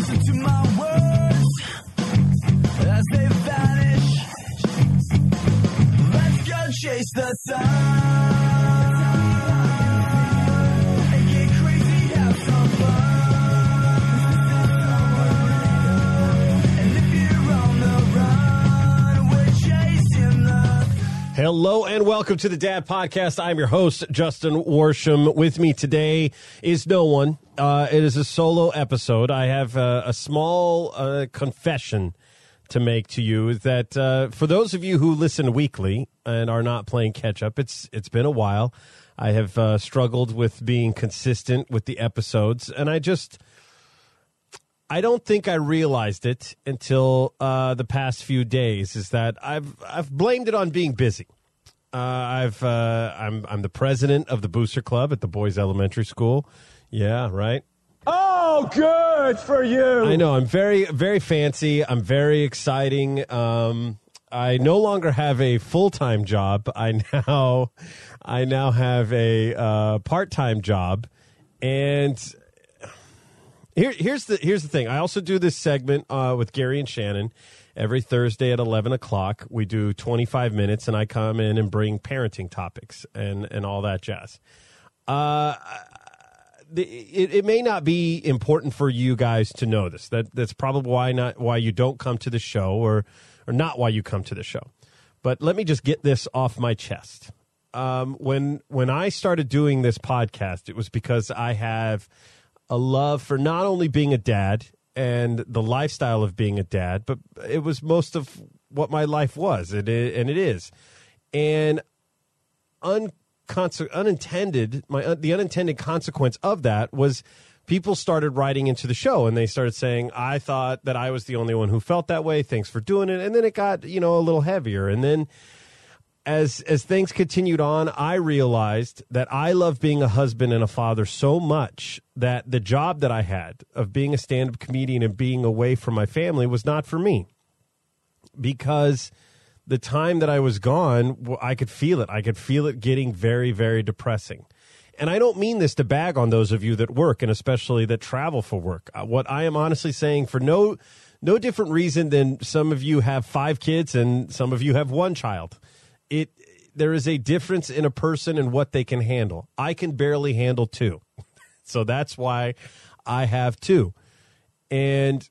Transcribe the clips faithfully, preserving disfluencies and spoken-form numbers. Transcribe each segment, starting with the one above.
Listen to my words as they vanish. Let's go chase the sun and get crazy, have some fun. And if you're on the run, we're chasing the... Hello and welcome to the Dad Podcast. I'm your host, Justin Worsham. With me today is no one. Uh, it is a solo episode. I have uh, a small uh, confession to make to you that uh, for those of you who listen weekly and are not playing catch up, it's it's been a while. I have uh, struggled with being consistent with the episodes, and I just I don't think I realized it until uh, the past few days. Is that I've I've blamed it on being busy. Uh, I've uh, I'm I'm the president of the Booster Club at the boys' elementary school. Yeah, right. Oh, good for you. I know. I'm very, very fancy. I'm very exciting. Um, I no longer have a full-time job. I now, I now have a uh, part-time job. And here, here's the here's the thing. I also do this segment uh, with Gary and Shannon every Thursday at eleven o'clock. We do twenty-five minutes, and I come in and bring parenting topics and and all that jazz. Uh. The, it, it may not be important for you guys to know this. That that's probably why not why you don't come to the show, or or not why you come to the show. But let me just get this off my chest. Um, when when I started doing this podcast, it was because I have a love for not only being a dad and the lifestyle of being a dad, but it was most of what my life was. It is, and it is, and un. Conse- unintended my uh, the unintended consequence of that was people started writing into the show, and they started saying, I thought that I was the only one who felt that way, thanks for doing it. And then it got, you know, a little heavier, and then as as things continued on, I realized that I love being a husband and a father so much that the job that I had of being a stand-up comedian and being away from my family was not for me, because the time that I was gone, I could feel it. I could feel it getting very, very depressing. And I don't mean this to bag on those of you that work, and especially that travel for work. What I am honestly saying, for no no different reason than some of you have five kids and some of you have one child, it there is a difference in a person and what they can handle. I can barely handle two. So that's why I have two. And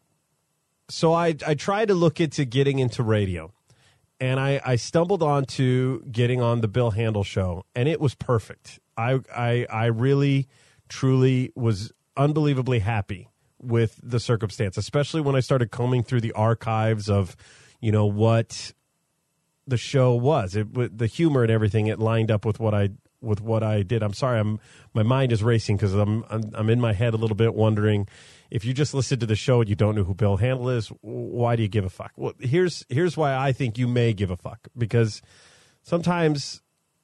so I, I try to look into getting into radio. And I, I stumbled onto getting on the Bill Handel show, and it was perfect. I, I I really, truly was unbelievably happy with the circumstance, especially when I started combing through the archives of, you know, what the show was. It, the humor and everything, it lined up with what I with what I did. I'm sorry, I'm my mind is racing because I'm, I'm I'm in my head a little bit, wondering if you just listen to the show and you don't know who Bill Handel is, why do you give a fuck? Well, here's here's why I think you may give a fuck, because sometimes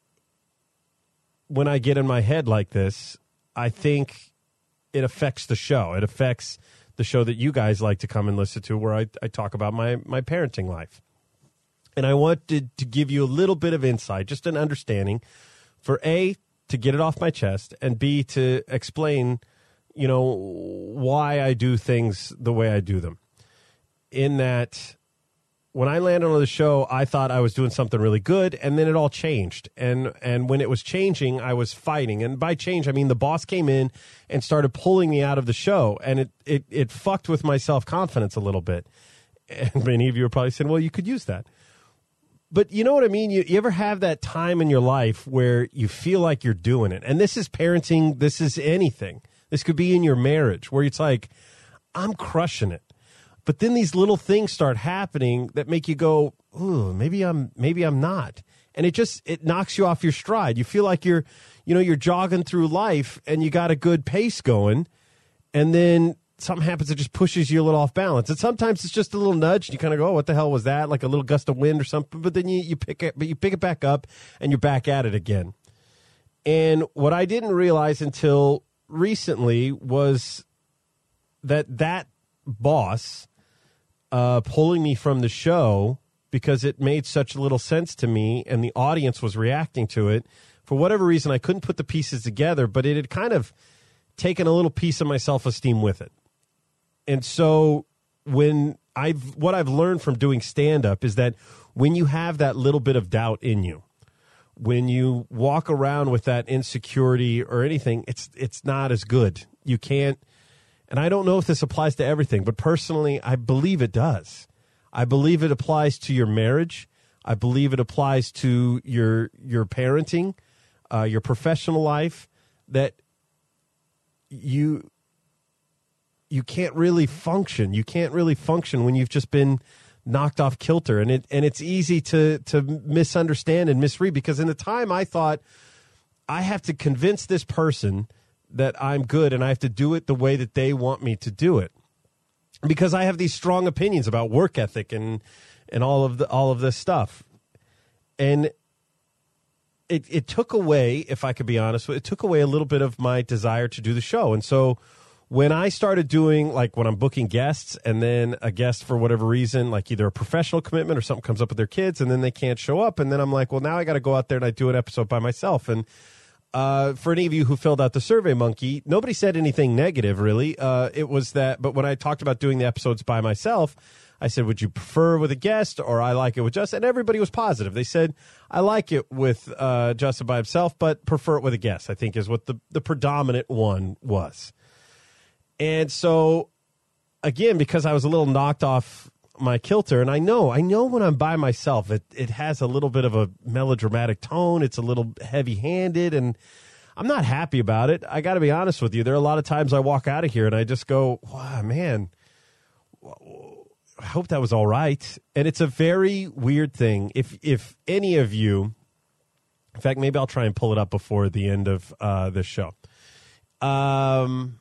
when I get in my head like this, I think it affects the show. It affects the show that you guys like to come and listen to, where I, I talk about my my parenting life. And I wanted to give you a little bit of insight, just an understanding, for A, to get it off my chest, and B, to explain, you know, why I do things the way I do them. In that, when I landed on the show, I thought I was doing something really good, and then it all changed. And and when it was changing, I was fighting. And by change, I mean the boss came in and started pulling me out of the show, and it it, it fucked with my self-confidence a little bit. And many of you are probably saying, well, you could use that. But you know what I mean? You, you ever have that time in your life where you feel like you're doing it? And this is parenting. This is anything. This could be in your marriage, where it's like, I'm crushing it. But then these little things start happening that make you go, ooh, maybe I'm maybe I'm not. And it just, it knocks you off your stride. You feel like you're, you know, you're jogging through life and you got a good pace going. And then something happens that just pushes you a little off balance. And sometimes it's just a little nudge. You kind of go, oh, what the hell was that? Like a little gust of wind or something. But then you, you pick it, but you pick it back up and you're back at it again. And what I didn't realize until recently was that that boss uh, pulling me from the show because it made such little sense to me and the audience was reacting to it. For whatever reason, I couldn't put the pieces together, but it had kind of taken a little piece of my self-esteem with it. And so when I've what I've learned from doing stand-up is that when you have that little bit of doubt in you, when you walk around with that insecurity or anything, it's it's not as good. You can't, and I don't know if this applies to everything, but personally, I believe it does. I believe it applies to your marriage. I believe it applies to your your parenting, uh, your professional life, that you you can't really function. You can't really function when you've just been knocked off kilter, and it and it's easy to to misunderstand and misread, because in the time I thought I have to convince this person that I'm good and I have to do it the way that they want me to do it, because I have these strong opinions about work ethic and and all of the all of this stuff. And it it took away, if I could be honest, it took away a little bit of my desire to do the show. And so when I started doing, like when I'm booking guests, and then a guest for whatever reason, like either a professional commitment or something comes up with their kids, and then they can't show up, and then I'm like, well, now I got to go out there and I do an episode by myself. And uh, for any of you who filled out the Survey Monkey, nobody said anything negative, really. Uh, it was that, but when I talked about doing the episodes by myself, I said, would you prefer with a guest, or I like it with Justin? And everybody was positive. They said, I like it with uh, Justin by himself, but prefer it with a guest, I think is what the, the predominant one was. And so, again, because I was a little knocked off my kilter, and I know, I know when I'm by myself, it, it has a little bit of a melodramatic tone. It's a little heavy-handed, and I'm not happy about it. I got to be honest with you. There are a lot of times I walk out of here and I just go, wow, man, I hope that was all right. And it's a very weird thing. If if any of you, in fact, maybe I'll try and pull it up before the end of uh, this show. Um.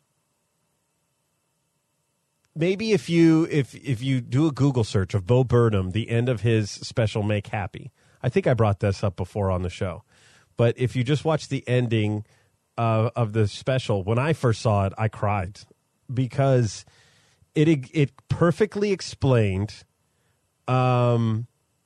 Maybe if you if if you do a Google search of Bo Burnham, the end of his special Make Happy. I think I brought this up before on the show. But if you just watch the ending uh, of the special, when I first saw it, I cried, because it it perfectly explained um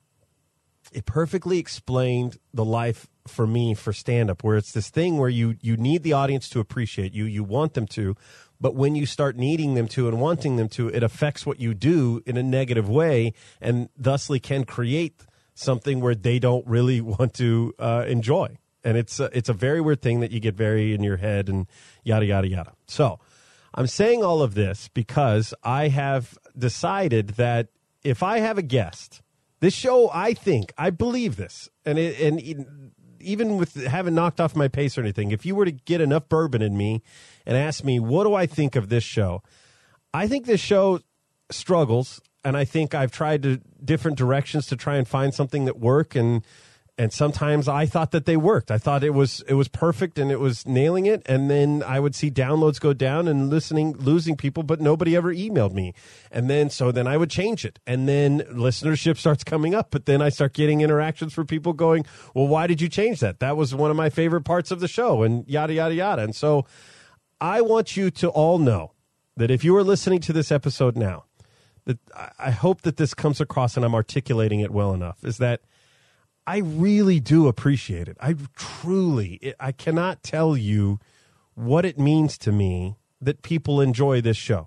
it perfectly explained the life for me for stand-up, where it's this thing where you you need the audience to appreciate you, you want them to. But when you start needing them to and wanting them to, it affects what you do in a negative way, and thusly can create something where they don't really want to uh, enjoy. And it's a, it's a very weird thing that you get very in your head and yada, yada, yada. So I'm saying all of this because I have decided that if I have a guest, this show, I think, I believe this, and it, and it, even with having knocked off my pace or anything, if you were to get enough bourbon in me and ask me, what do I think of this show? I think this show struggles, and I think I've tried to different directions to try and find something that work, and and sometimes I thought that they worked. I thought it was it was perfect and it was nailing it, and then I would see downloads go down and listening losing people, but nobody ever emailed me. And then so then I would change it, and then listenership starts coming up, but then I start getting interactions from people going, well, why did you change that? That was one of my favorite parts of the show, and yada, yada, yada. And so I want you to all know that if you are listening to this episode now, that I hope that this comes across and I'm articulating it well enough, is that I really do appreciate it. I truly, I cannot tell you what it means to me that people enjoy this show.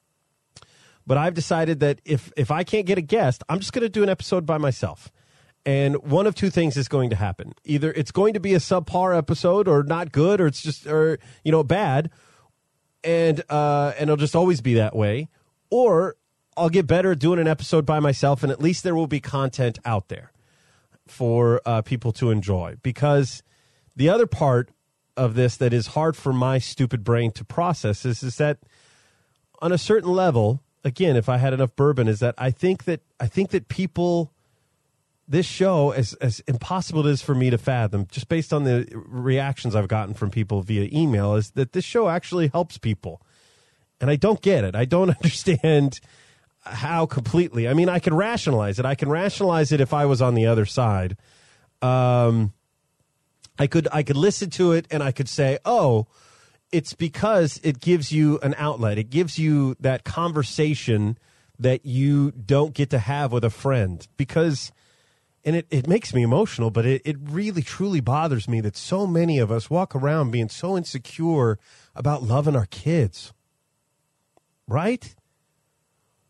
But I've decided that if, if I can't get a guest, I'm just going to do an episode by myself. And one of two things is going to happen. Either it's going to be a subpar episode, or not good, or it's just, or, you know, bad. And, uh, and it'll just always be that way. Or I'll get better at doing an episode by myself, and at least there will be content out there for uh, people to enjoy. Because the other part of this that is hard for my stupid brain to process is, is that on a certain level, again, if I had enough bourbon, is that I think that I think that people, this show, as as impossible it is for me to fathom, just based on the reactions I've gotten from people via email, is that this show actually helps people. And I don't get it. I don't understand how completely. I mean, I can rationalize it. I can rationalize it if I was on the other side. Um, I could I could listen to it and I could say, oh, it's because it gives you an outlet. It gives you that conversation that you don't get to have with a friend. Because, and it, it makes me emotional, but it, it really, truly bothers me that so many of us walk around being so insecure about loving our kids. Right?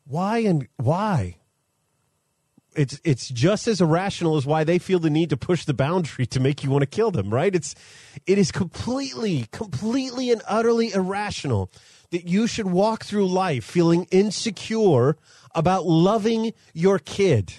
Why and why? It's it's just as irrational as why they feel the need to push the boundary to make you want to kill them, right? It's it is completely, completely and utterly irrational that you should walk through life feeling insecure about loving your kid.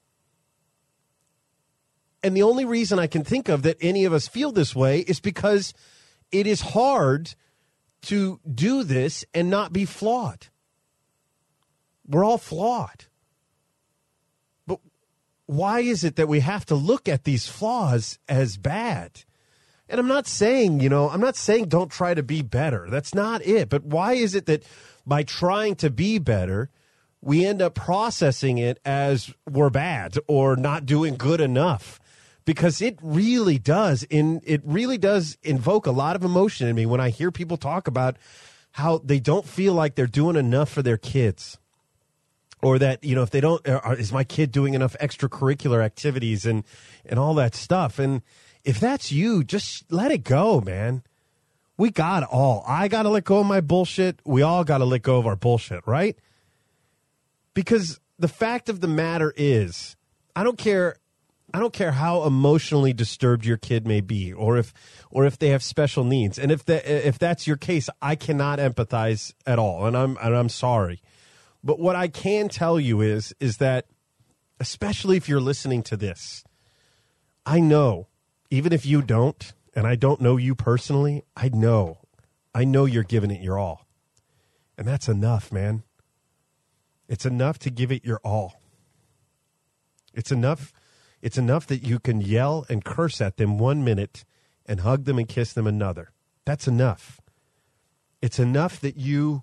And the only reason I can think of that any of us feel this way is because it is hard to do this and not be flawed. We're all flawed. But why is it that we have to look at these flaws as bad? And I'm not saying, you know, I'm not saying don't try to be better. That's not it. But why is it that by trying to be better, we end up processing it as we're bad or not doing good enough? Because it really does, in it really does invoke a lot of emotion in me when I hear people talk about how they don't feel like they're doing enough for their kids. Or that, you know, if they don't, are, is my kid doing enough extracurricular activities and, and all that stuff? And if that's you, just let it go, man. We got it all. I got to let go of my bullshit. We all got to let go of our bullshit, right? Because the fact of the matter is, I don't care, I don't care how emotionally disturbed your kid may be, or if, or if they have special needs. And if that, if that's your case, I cannot empathize at all, and I'm, and I'm sorry. But what I can tell you is, is that, especially if you're listening to this, I know, even if you don't, and I don't know you personally, I know, I know you're giving it your all. And that's enough, man. It's enough to give it your all. It's enough, it's enough that you can yell and curse at them one minute and hug them and kiss them another. That's enough. It's enough that you,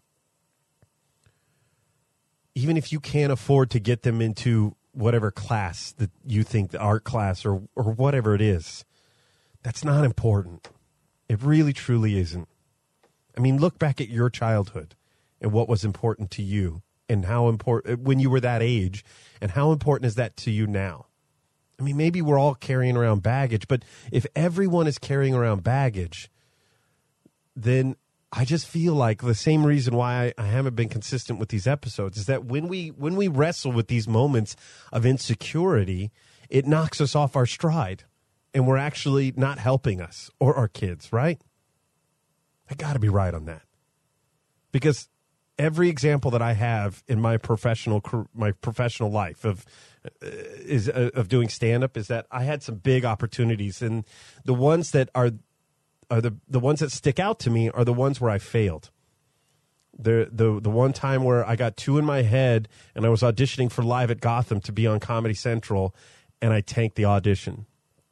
even if you can't afford to get them into whatever class that you think, the art class or, or whatever it is, that's not important. It really, truly isn't. I mean, look back at your childhood and what was important to you and how important, when you were that age, and how important is that to you now? I mean, maybe we're all carrying around baggage, but if everyone is carrying around baggage, then I just feel like the same reason why I, I haven't been consistent with these episodes is that when we when we wrestle with these moments of insecurity, it knocks us off our stride, and we're actually not helping us or our kids, right? I got to be right on that, because every example that I have in my professional my professional life of uh, is uh, of doing stand up is that I had some big opportunities, and the ones that are. Are the, the ones that stick out to me are the ones where I failed. The, the the one time where I got two in my head and I was auditioning for Live at Gotham to be on Comedy Central, and I tanked the audition.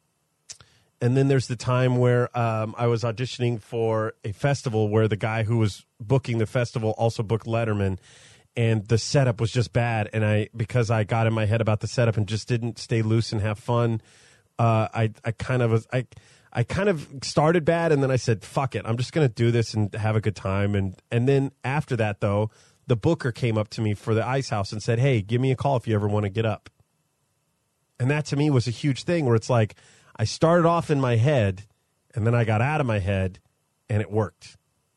And then there's the time where um, I was auditioning for a festival where the guy who was booking the festival also booked Letterman, and the setup was just bad. And I, because I got in my head about the setup and just didn't stay loose and have fun, uh, I I kind of was I. I kind of started bad, and then I said, fuck it, I'm just going to do this and have a good time. And and then after that, though, the booker came up to me for the Ice House and said, hey, give me a call if you ever want to get up. And that to me was a huge thing, where it's like I started off in my head, and then I got out of my head, and it worked.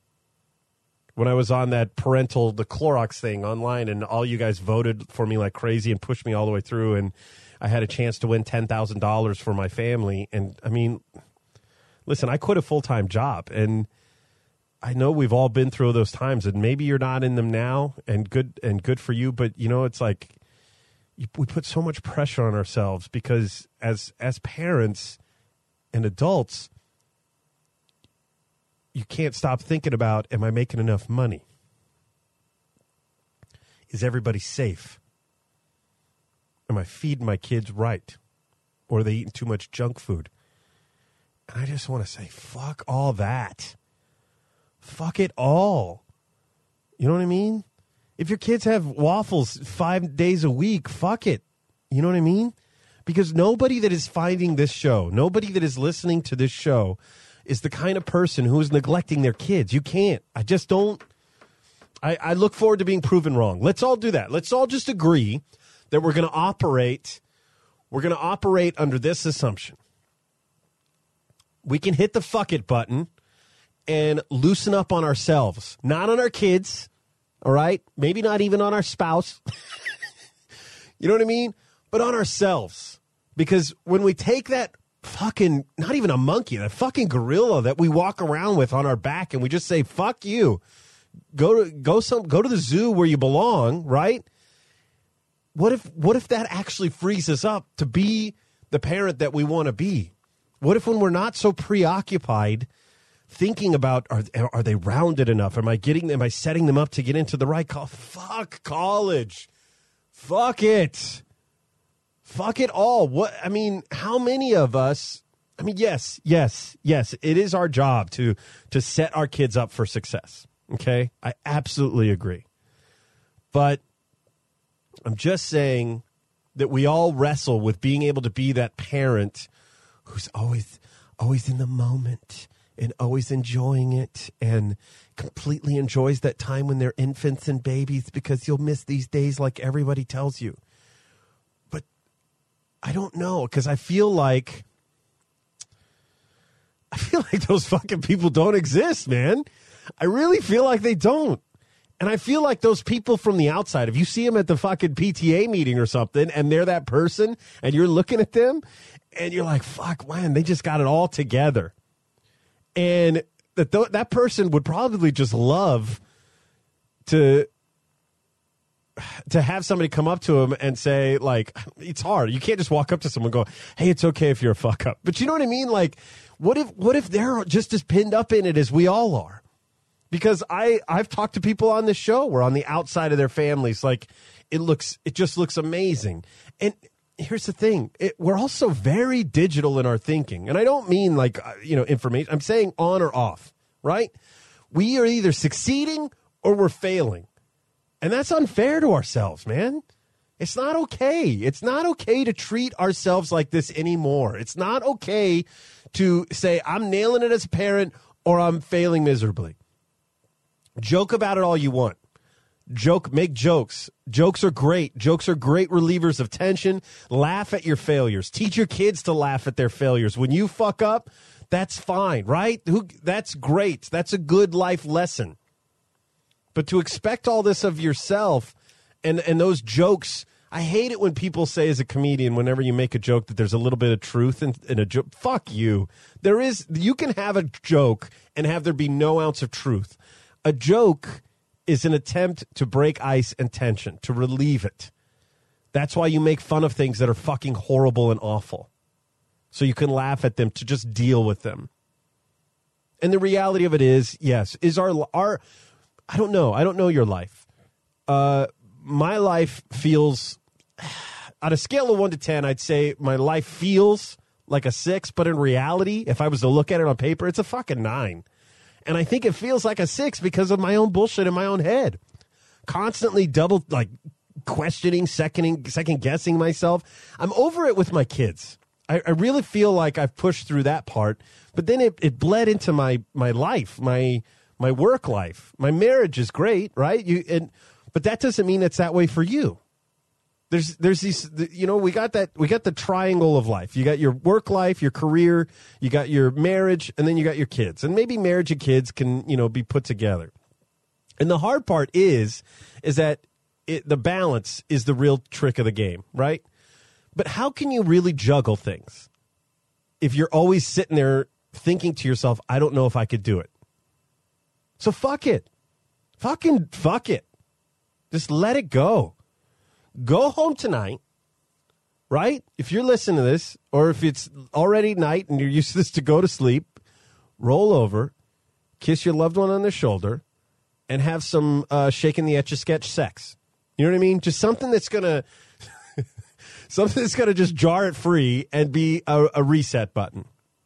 When I was on that parental, the Clorox thing online, and all you guys voted for me like crazy and pushed me all the way through, and I had a chance to win ten thousand dollars for my family. And, I mean... Listen, I quit a full-time job, and I know we've all been through those times, and maybe you're not in them now, and good and good for you, but, you know, it's like you, we put so much pressure on ourselves because as as parents and adults, you can't stop thinking about, am I making enough money? Is everybody safe? Am I feeding my kids right? Or are they eating too much junk food? And I just want to say, fuck all that. Fuck it all. You know what I mean? If your kids have waffles five days a week, fuck it. You know what I mean? Because nobody that is finding this show, nobody that is listening to this show is the kind of person who is neglecting their kids. You can't. I just don't. I, I look forward to being proven wrong. Let's all do that. Let's all just agree that we're going to operate. We're going to operate under this assumption. We can hit the fuck it button and loosen up on ourselves, not on our kids, All right? Maybe not even on our spouse. You know what I mean? But on ourselves. Because when we take that fucking, not even a monkey, that fucking gorilla that we walk around with on our back and we just say, fuck you. Go to go some go to the zoo where you belong, right? What if what if that actually frees us up to be the parent that we want to be? What if when we're not so preoccupied thinking about are are they rounded enough? Am I getting am I setting them up to get into the right college? Fuck college. Fuck it. Fuck it all. What I mean, how many of us I mean, yes, yes, yes, it is our job to to set our kids up for success. Okay? I absolutely agree. But I'm just saying that we all wrestle with being able to be that parent who's always always in the moment and always enjoying it and completely enjoys that time when they're infants and babies, because you'll miss these days like everybody tells you. But I don't know, because I feel like I feel like those fucking people don't exist, man. I really feel like they don't. And I feel like those people from the outside, if you see them at the fucking P T A meeting or something and they're that person and you're looking at them and you're like, fuck, man, they just got it all together. And that th- that person would probably just love to to have somebody come up to him and say, like, it's hard. You can't just walk up to someone and go, hey, it's okay if you're a fuck up. But you know what I mean? Like, what if what if they're just as pinned up in it as we all are? Because I, I've talked to people on this show where on the outside of their families, like, it looks, it just looks amazing. And here's the thing. It, we're also very digital in our thinking. And I don't mean like, uh, you know, information. I'm saying on or off, right? We are either succeeding or we're failing. And that's unfair to ourselves, man. It's not okay. It's not okay to treat ourselves like this anymore. It's not okay to say, I'm nailing it as a parent or I'm failing miserably. Joke about it all you want. Joke, make jokes. Jokes are great. Jokes are great relievers of tension. Laugh at your failures. Teach your kids to laugh at their failures. When you fuck up, that's fine, right? Who? That's great. That's a good life lesson. But to expect all this of yourself and, and those jokes, I hate it when people say as a comedian, whenever you make a joke, that there's a little bit of truth in, in a joke. Fuck you. There is, you can have a joke and have there be no ounce of truth. A joke is an attempt to break ice and tension, to relieve it. That's why you make fun of things that are fucking horrible and awful. So you can laugh at them, to just deal with them. And the reality of it is, yes, is our, our I don't know. I don't know your life. Uh, my life feels, on a scale of one to ten, I'd say my life feels like a six, but in reality, if I was to look at it on paper, it's a fucking nine. And I think it feels like a six because of my own bullshit in my own head. Constantly double, like, questioning, seconding, second guessing myself. I'm over it with my kids. I, I really feel like I've pushed through that part. But then it, it bled into my, my life, my my work life. My marriage is great, right? You and but that doesn't mean it's that way for you. There's there's these, you know, we got that we got the triangle of life. You got your work life, your career, you got your marriage, and then you got your kids. And maybe marriage and kids can, you know, be put together. And the hard part is is that it, the balance is the real trick of the game, right? But how can you really juggle things if you're always sitting there thinking to yourself, I don't know if I could do it? So fuck it. Fucking fuck it. Just let it go. Go home tonight, right? If you're listening to this, or if it's already night and you're used to this to go to sleep, roll over, kiss your loved one on the shoulder, and have some uh, shaking the Etch-a-Sketch sex. You know what I mean? Just something that's going to something that's going to just jar it free and be a, a reset button.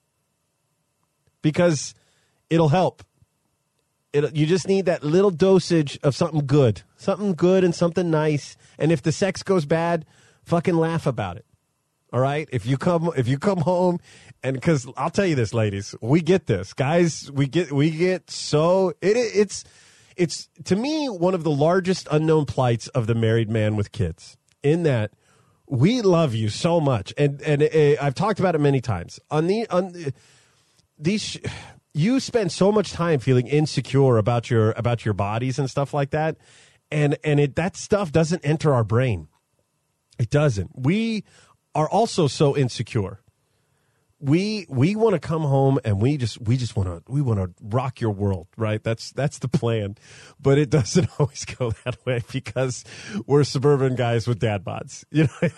Because it'll help. It, you just need that little dosage of something good. Something good and something nice. And if the sex goes bad, fucking laugh about it. All right? If you come if you come home, and because I'll tell you this, ladies, we get this. Guys, we get we get so it it's it's to me one of the largest unknown plights of the married man with kids, in that we love you so much. And and uh, I've talked about it many times. On the on these sh- you spend so much time feeling insecure about your about your bodies and stuff like that. And and it that stuff doesn't enter our brain. It doesn't. We are also so insecure. We we want to come home and we just we just want to we want to rock your world, right? That's that's the plan. But it doesn't always go that way because we're suburban guys with dad bods. You know what I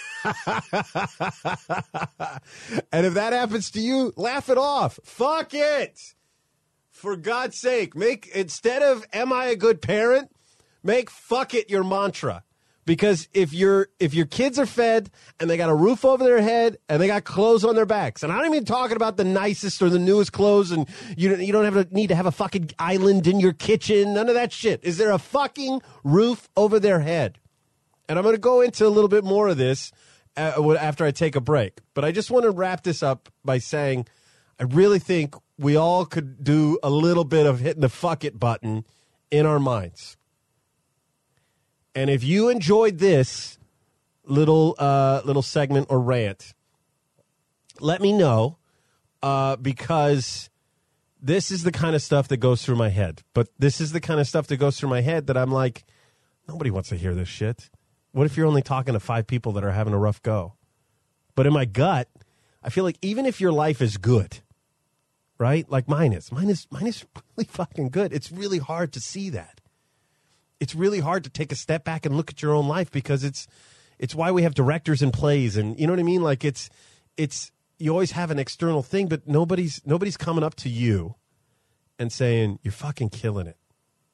mean? And if that happens to you, laugh it off. Fuck it. For God's sake, make instead of am I a good parent, make fuck it your mantra. Because if your if your kids are fed and they got a roof over their head and they got clothes on their backs, and I'm not even talking about the nicest or the newest clothes, and you don't, you don't have to need to have a fucking island in your kitchen, none of that shit. Is there a fucking roof over their head? And I'm going to go into a little bit more of this uh, after I take a break. But I just want to wrap this up by saying I really think we all could do a little bit of hitting the fuck it button in our minds. And if you enjoyed this little uh, little segment or rant, let me know uh, because this is the kind of stuff that goes through my head. But this is the kind of stuff that goes through my head that I'm like, nobody wants to hear this shit. What if you're only talking to five people that are having a rough go? But in my gut, I feel like even if your life is good, right? Like mine is. Mine is, mine is really fucking good. It's really hard to see that. It's really hard to take a step back and look at your own life because it's it's why we have directors and plays, and you know what I mean? Like it's it's you always have an external thing, but nobody's nobody's coming up to you and saying you're fucking killing it.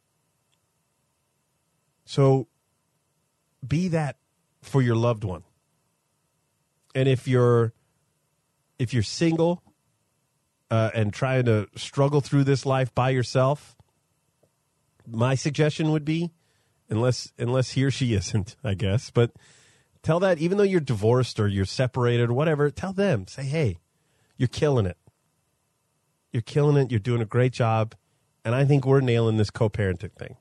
So be that for your loved one. And if you're if you're single uh, and trying to struggle through this life by yourself, my suggestion would be, unless unless he or she isn't, I guess, but tell that even though you're divorced or you're separated or whatever, tell them, say, hey, you're killing it. You're killing it. You're doing a great job. And I think we're nailing this co-parenting thing.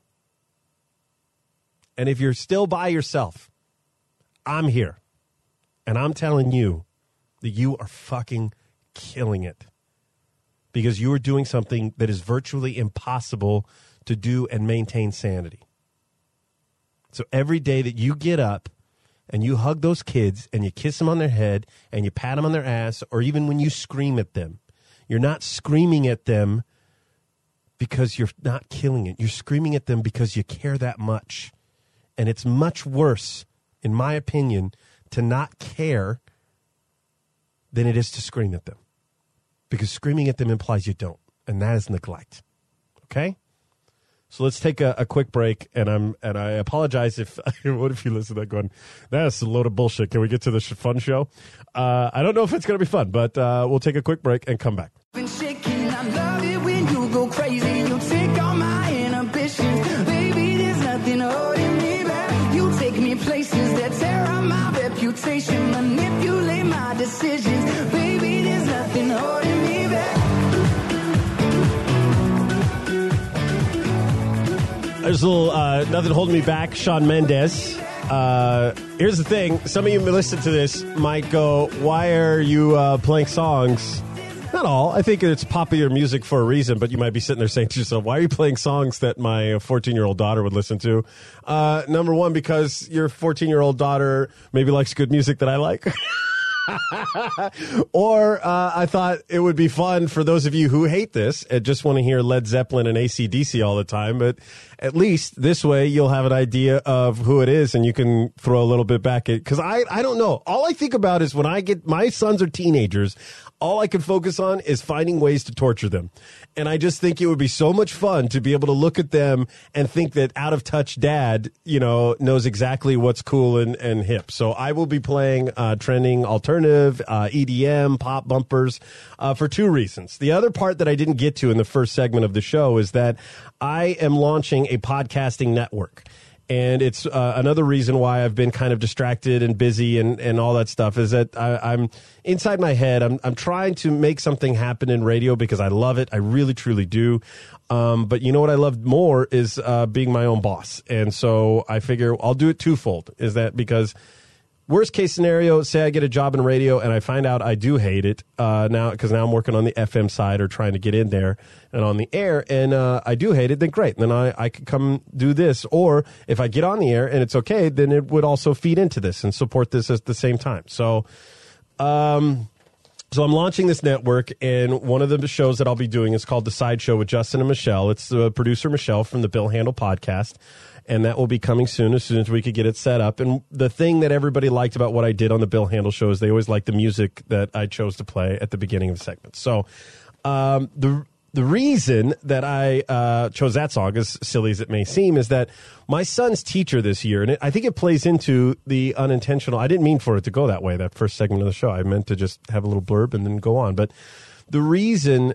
And if you're still by yourself, I'm here. And I'm telling you that you are fucking killing it. Because you are doing something that is virtually impossible to do and maintain sanity. So every day that you get up and you hug those kids and you kiss them on their head and you pat them on their ass, or even when you scream at them, you're not screaming at them because you're not killing it. You're screaming at them because you care that much. And it's much worse, in my opinion, to not care than it is to scream at them. Because screaming at them implies you don't. And that is neglect. Okay? So let's take a, a quick break, and I'm and I apologize if what if you listen to that going, that's a load of bullshit. Can we get to the sh- fun show? Uh, I don't know if it's going to be fun, but uh, we'll take a quick break and come back. Been shaking, I love it when you go crazy. You take all my inhibitions, baby. There's nothing holding me back. You take me places that tear up my reputation, manipulate my decisions, baby. There's nothing holding me back. There's a little uh, nothing holding me back. Shawn Mendes. Uh, here's the thing: some of you who listen to this might go, "Why are you uh, playing songs?" Not all. I think it's popular music for a reason, but you might be sitting there saying to yourself, why are you playing songs that my fourteen-year-old daughter would listen to? Uh, number one, because your fourteen-year-old daughter maybe likes good music that I like. Or uh, I thought it would be fun for those of you who hate this and just want to hear Led Zeppelin and A C D C all the time. But at least this way you'll have an idea of who it is and you can throw a little bit back at. Because I, I don't know. All I think about is when I get my sons are teenagers, all I can focus on is finding ways to torture them. And I just think it would be so much fun to be able to look at them and think that out of touch dad, you know, knows exactly what's cool and, and hip. So I will be playing uh, trending alternative, uh, E D M, pop bumpers uh, for two reasons. The other part that I didn't get to in the first segment of the show is that I am launching a podcasting network. And it's uh, another reason why I've been kind of distracted and busy and, and all that stuff is that I, I'm inside my head. I'm I'm trying to make something happen in radio because I love it. I really, truly do. Um, but you know what I love more is uh, being my own boss. And so I figure I'll do it twofold. Is that because worst case scenario, say I get a job in radio and I find out I do hate it uh, now because now I'm working on the F M side or trying to get in there and on the air, and uh, I do hate it, then great. Then I, I could come do this. Or if I get on the air and it's okay, then it would also feed into this and support this at the same time. So, um, so I'm launching this network, and one of the shows that I'll be doing is called The Side Show with Justin and Michelle. It's the producer Michelle from the Bill Handle podcast. And that will be coming soon, as soon as we could get it set up. And the thing that everybody liked about what I did on the Bill Handle show is they always liked the music that I chose to play at the beginning of the segment. So um, the the reason that I uh, chose that song, as silly as it may seem, is that my son's teacher this year, and it, I think it plays into the unintentional. I didn't mean for it to go that way, that first segment of the show. I meant to just have a little blurb and then go on. But the reason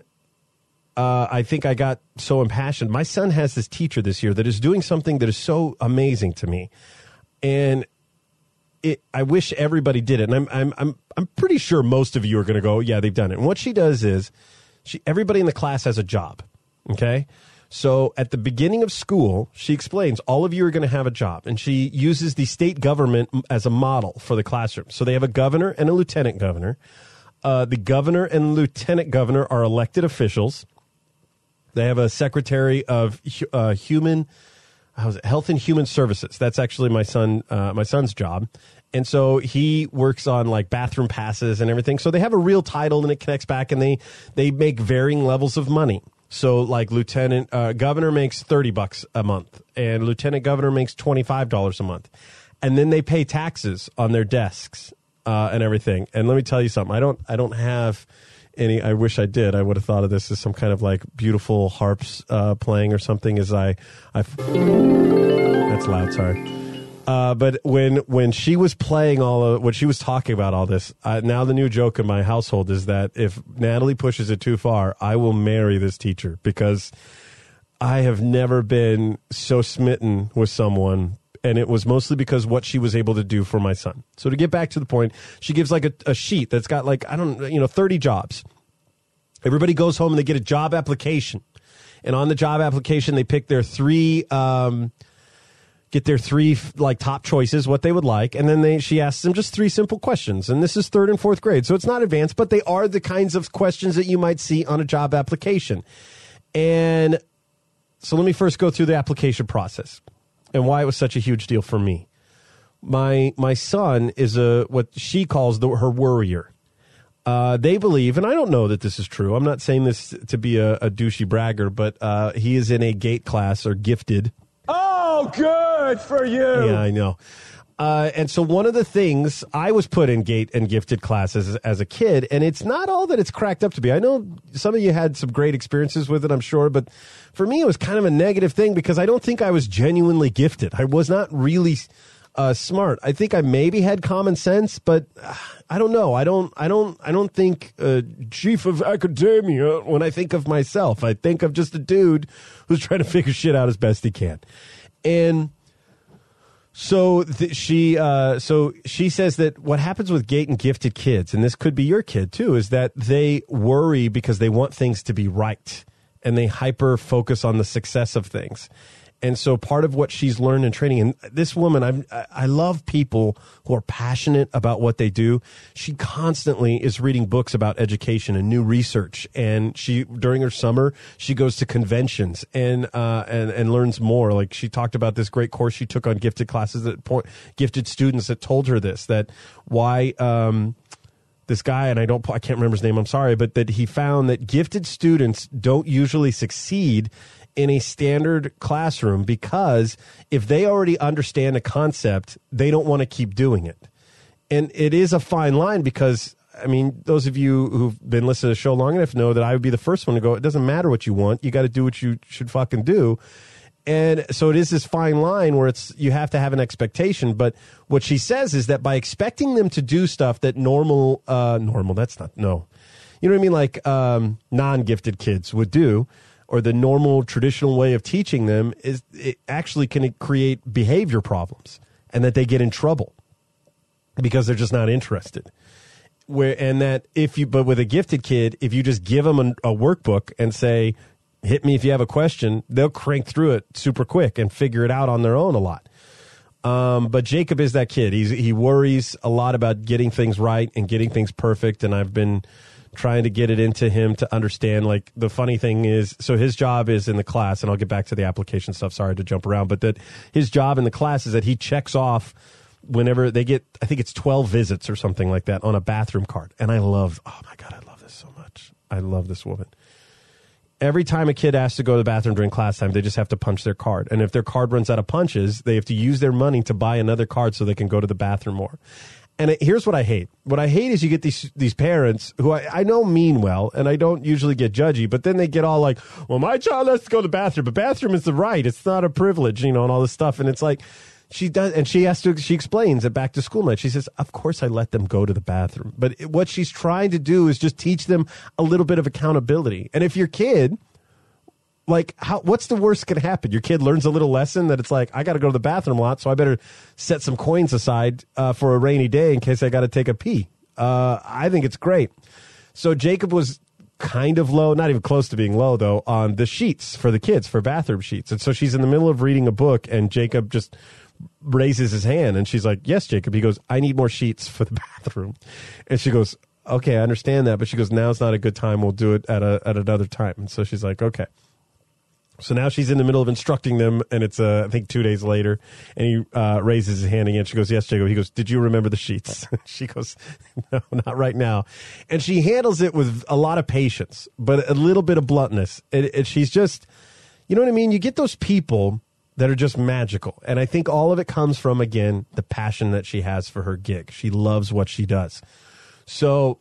Uh, I think I got so impassioned. My son has this teacher this year that is doing something that is so amazing to me, and it, I wish everybody did it. And I'm I'm I'm I'm pretty sure most of you are going to go, yeah, they've done it. And what she does is, she everybody in the class has a job. Okay, so at the beginning of school, she explains all of you are going to have a job, and she uses the state government as a model for the classroom. So they have a governor and a lieutenant governor. Uh, the governor and lieutenant governor are elected officials. They have a secretary of uh, human, how's it, health and human services. That's actually my son, uh, my son's job, and so he works on like bathroom passes and everything. So they have a real title, and it connects back, and they they make varying levels of money. So like lieutenant uh, governor makes thirty bucks a month, and lieutenant governor makes twenty five dollars a month, and then they pay taxes on their desks uh, and everything. And let me tell you something. I don't I don't have any. I wish I did. I would have thought of this as some kind of like beautiful harps uh, playing or something. As I, I, that's loud. Sorry. Uh, but when when she was playing all of when she was talking about all this, uh, now the new joke in my household is that if Natalie pushes it too far, I will marry this teacher, because I have never been so smitten with someone. And it was mostly because what she was able to do for my son. So to get back to the point, she gives like a, a sheet that's got like, I don't you know, thirty jobs. Everybody goes home and they get a job application. And on the job application, they pick their three, um, get their three like top choices, what they would like. And then they, she asks them just three simple questions. And this is third and fourth grade. So it's not advanced, but they are the kinds of questions that you might see on a job application. And so let me first go through the application process and why it was such a huge deal for me. My my son is a what she calls the, her worrier. Uh, they believe, and I don't know that this is true. I'm not saying this to be a, a douchey bragger, but uh, he is in a GATE class, or gifted. Oh, good for you. Yeah, I know. Uh, and so one of the things, I was put in GATE and gifted classes as, as a kid, and it's not all that it's cracked up to be. I know some of you had some great experiences with it, I'm sure, but for me it was kind of a negative thing, because I don't think I was genuinely gifted. I was not really uh, smart. I think I maybe had common sense, but uh, I don't know. I don't. I don't. I don't think uh, chief of academia when I think of myself. I think of just a dude who's trying to figure shit out as best he can, and. So th- she, uh, so she says that what happens with GATE and gifted kids, and this could be your kid too, is that they worry because they want things to be right, and they hyper focus on the success of things. And so part of what she's learned in training, and this woman, I've, I love people who are passionate about what they do. She constantly is reading books about education and new research. And she, during her summer, she goes to conventions and, uh, and, and learns more. Like she talked about this great course she took on gifted classes that point, gifted students that told her this, that why, um, this guy, and I don't, I can't remember his name, I'm sorry, but that he found that gifted students don't usually succeed in a standard classroom, because if they already understand a concept, they don't want to keep doing it. And it is a fine line, because, I mean, those of you who've been listening to the show long enough know that I would be the first one to go, it doesn't matter what you want, you got to do what you should fucking do. And so it is this fine line where it's, you have to have an expectation. But what she says is that by expecting them to do stuff that normal, uh, normal, that's not, no. You know what I mean? Like, um, non-gifted kids would do, or the normal traditional way of teaching them, is it actually can create behavior problems, and that they get in trouble because they're just not interested. Where, and that if you, but with a gifted kid, if you just give them a, a workbook and say, hit me if you have a question, they'll crank through it super quick and figure it out on their own a lot. Um, but Jacob is that kid. He's, he worries a lot about getting things right and getting things perfect. And I've been trying to get it into him to understand. Like, the funny thing is, so his job is in the class, and I'll get back to the application stuff. Sorry to jump around, but that his job in the class is that he checks off whenever they get, I think it's twelve visits or something like that on a bathroom card. And I love, oh my God, I love this so much. I love this woman. Every time a kid has to go to the bathroom during class time, they just have to punch their card. And if their card runs out of punches, they have to use their money to buy another card so they can go to the bathroom more. And it, here's what I hate. What I hate is you get these these parents who I, I know mean well, and I don't usually get judgy, but then they get all like, well, my child has to go to the bathroom. But bathroom is the right. It's not a privilege, you know, and all this stuff. And it's like, she does, and she has to, she explains at back to school night. She says, of course I let them go to the bathroom. But it, what she's trying to do is just teach them a little bit of accountability. And if your kid... Like, how? What's the worst can happen? Your kid learns a little lesson that it's like, I got to go to the bathroom a lot, so I better set some coins aside uh, for a rainy day in case I got to take a pee. Uh, I think it's great. So Jacob was kind of low, not even close to being low, though, on the sheets for the kids, for bathroom sheets. And so she's in the middle of reading a book, and Jacob just raises his hand, and she's like, yes, Jacob. He goes, I need more sheets for the bathroom. And she goes, okay, I understand that. But she goes, now's not a good time. We'll do it at a at another time. And so she's like, okay. So now she's in the middle of instructing them, and it's, uh, I think, two days later, and he uh, raises his hand again. She goes, yes, Jacob. He goes, did you remember the sheets? She goes, no, not right now. And she handles it with a lot of patience, but a little bit of bluntness. And, and she's just, you know what I mean? You get those people that are just magical. And I think all of it comes from, again, the passion that she has for her gig. She loves what she does. So...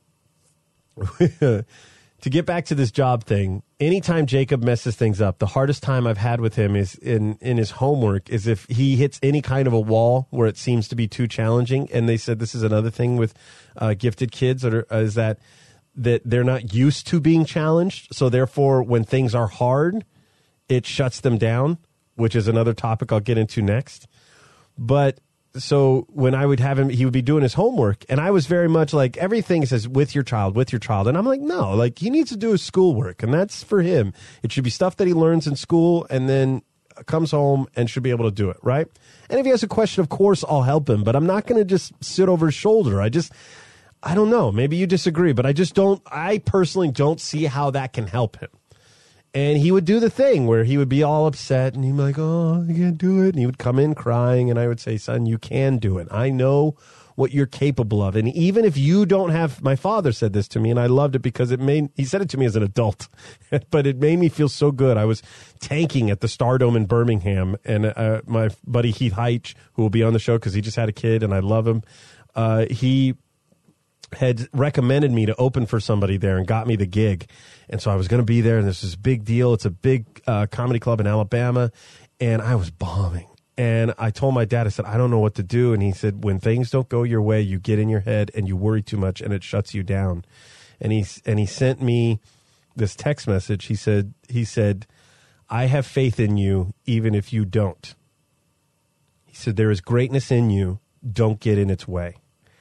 To get back to this job thing, anytime Jacob messes things up, the hardest time I've had with him is in, in his homework is if he hits any kind of a wall where it seems to be too challenging. And they said this is another thing with uh, gifted kids or, is that that they're not used to being challenged. So therefore, when things are hard, it shuts them down, which is another topic I'll get into next. But so when I would have him, he would be doing his homework, and I was very much like, everything says with your child, with your child. And I'm like, no, like, he needs to do his schoolwork, and that's for him. It should be stuff that he learns in school and then comes home and should be able to do it, right? And if he has a question, of course, I'll help him, but I'm not going to just sit over his shoulder. I just, I don't know. Maybe you disagree, but I just don't, I personally don't see how that can help him. And he would do the thing where he would be all upset, and he'd be like, oh, I can't do it. And he would come in crying, and I would say, son, you can do it. I know what you're capable of. And even if you don't have, my father said this to me, and I loved it because it made, he said it to me as an adult, but it made me feel so good. I was tanking at the Stardome in Birmingham, and uh, my buddy Heath Heitch, who will be on the show because he just had a kid, and I love him, uh, he had recommended me to open for somebody there and got me the gig. And so I was going to be there, and this is a big deal. It's a big uh, comedy club in Alabama, and I was bombing. And I told my dad, I said, I don't know what to do. And he said, when things don't go your way, you get in your head and you worry too much, and it shuts you down. And he, and he sent me this text message. He said, he said, I have faith in you even if you don't. He said, there is greatness in you. Don't get in its way.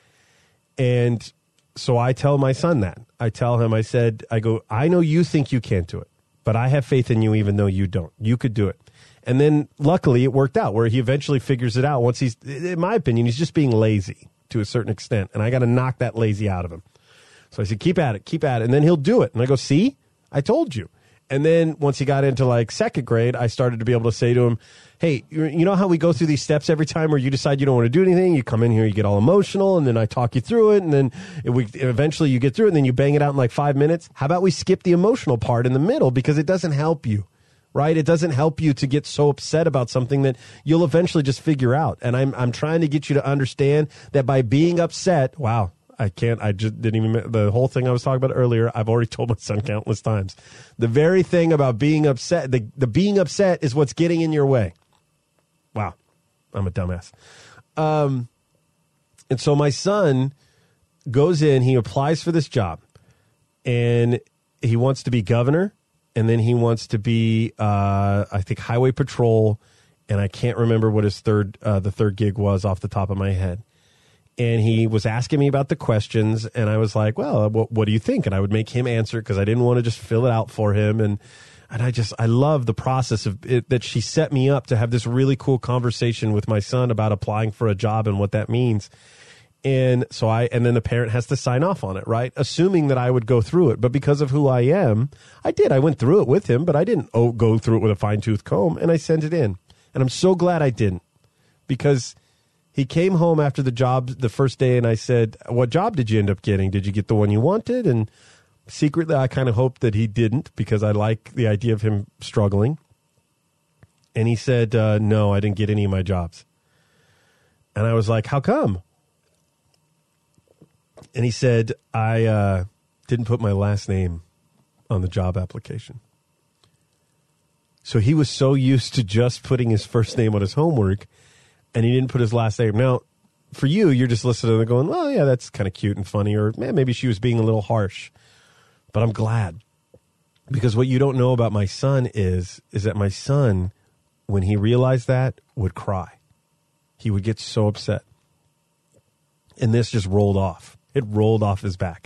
And so I tell my son that. I tell him, I said, I go, I know you think you can't do it, but I have faith in you even though you don't. You could do it. And then luckily it worked out where he eventually figures it out. Once he's, in my opinion, he's just being lazy to a certain extent. And I got to knock that lazy out of him. So I said, keep at it, keep at it. And then he'll do it. And I go, see, I told you. And then once he got into like second grade, I started to be able to say to him, hey, you know how we go through these steps every time where you decide you don't want to do anything? You come in here, you get all emotional, and then I talk you through it, and then it, we, eventually you get through it, and then you bang it out in like five minutes. How about we skip the emotional part in the middle because it doesn't help you, right? It doesn't help you to get so upset about something that you'll eventually just figure out. And I'm I'm trying to get you to understand that by being upset, wow, I can't, I just didn't even, the whole thing I was talking about earlier, I've already told my son countless times. The very thing about being upset, the, the being upset is what's getting in your way. Wow, I'm a dumbass. Um, and so my son goes in, he applies for this job, and he wants to be governor, and then he wants to be, uh, I think, highway patrol, and I can't remember what his third, uh, the third gig was off the top of my head. And he was asking me about the questions, and I was like, well, what, what do you think? And I would make him answer because I didn't want to just fill it out for him. And And I just, I love the process of it, that she set me up to have this really cool conversation with my son about applying for a job and what that means. And so I, and then the parent has to sign off on it, right? Assuming that I would go through it. But because of who I am, I did. I went through it with him, but I didn't oh, go through it with a fine tooth comb, and I sent it in. And I'm so glad I didn't, because he came home after the job the first day, and I said, what job did you end up getting? Did you get the one you wanted? And secretly, I kind of hoped that he didn't, because I like the idea of him struggling. And he said, uh, no, I didn't get any of my jobs. And I was like, how come? And he said, I uh, didn't put my last name on the job application. So he was so used to just putting his first name on his homework, and he didn't put his last name. Now, for you, you're just listening and going, well, yeah, that's kind of cute and funny, or man, maybe she was being a little harsh. But I'm glad, because what you don't know about my son is, is that my son, when he realized that, would cry. He would get so upset. And this just rolled off. It rolled off his back.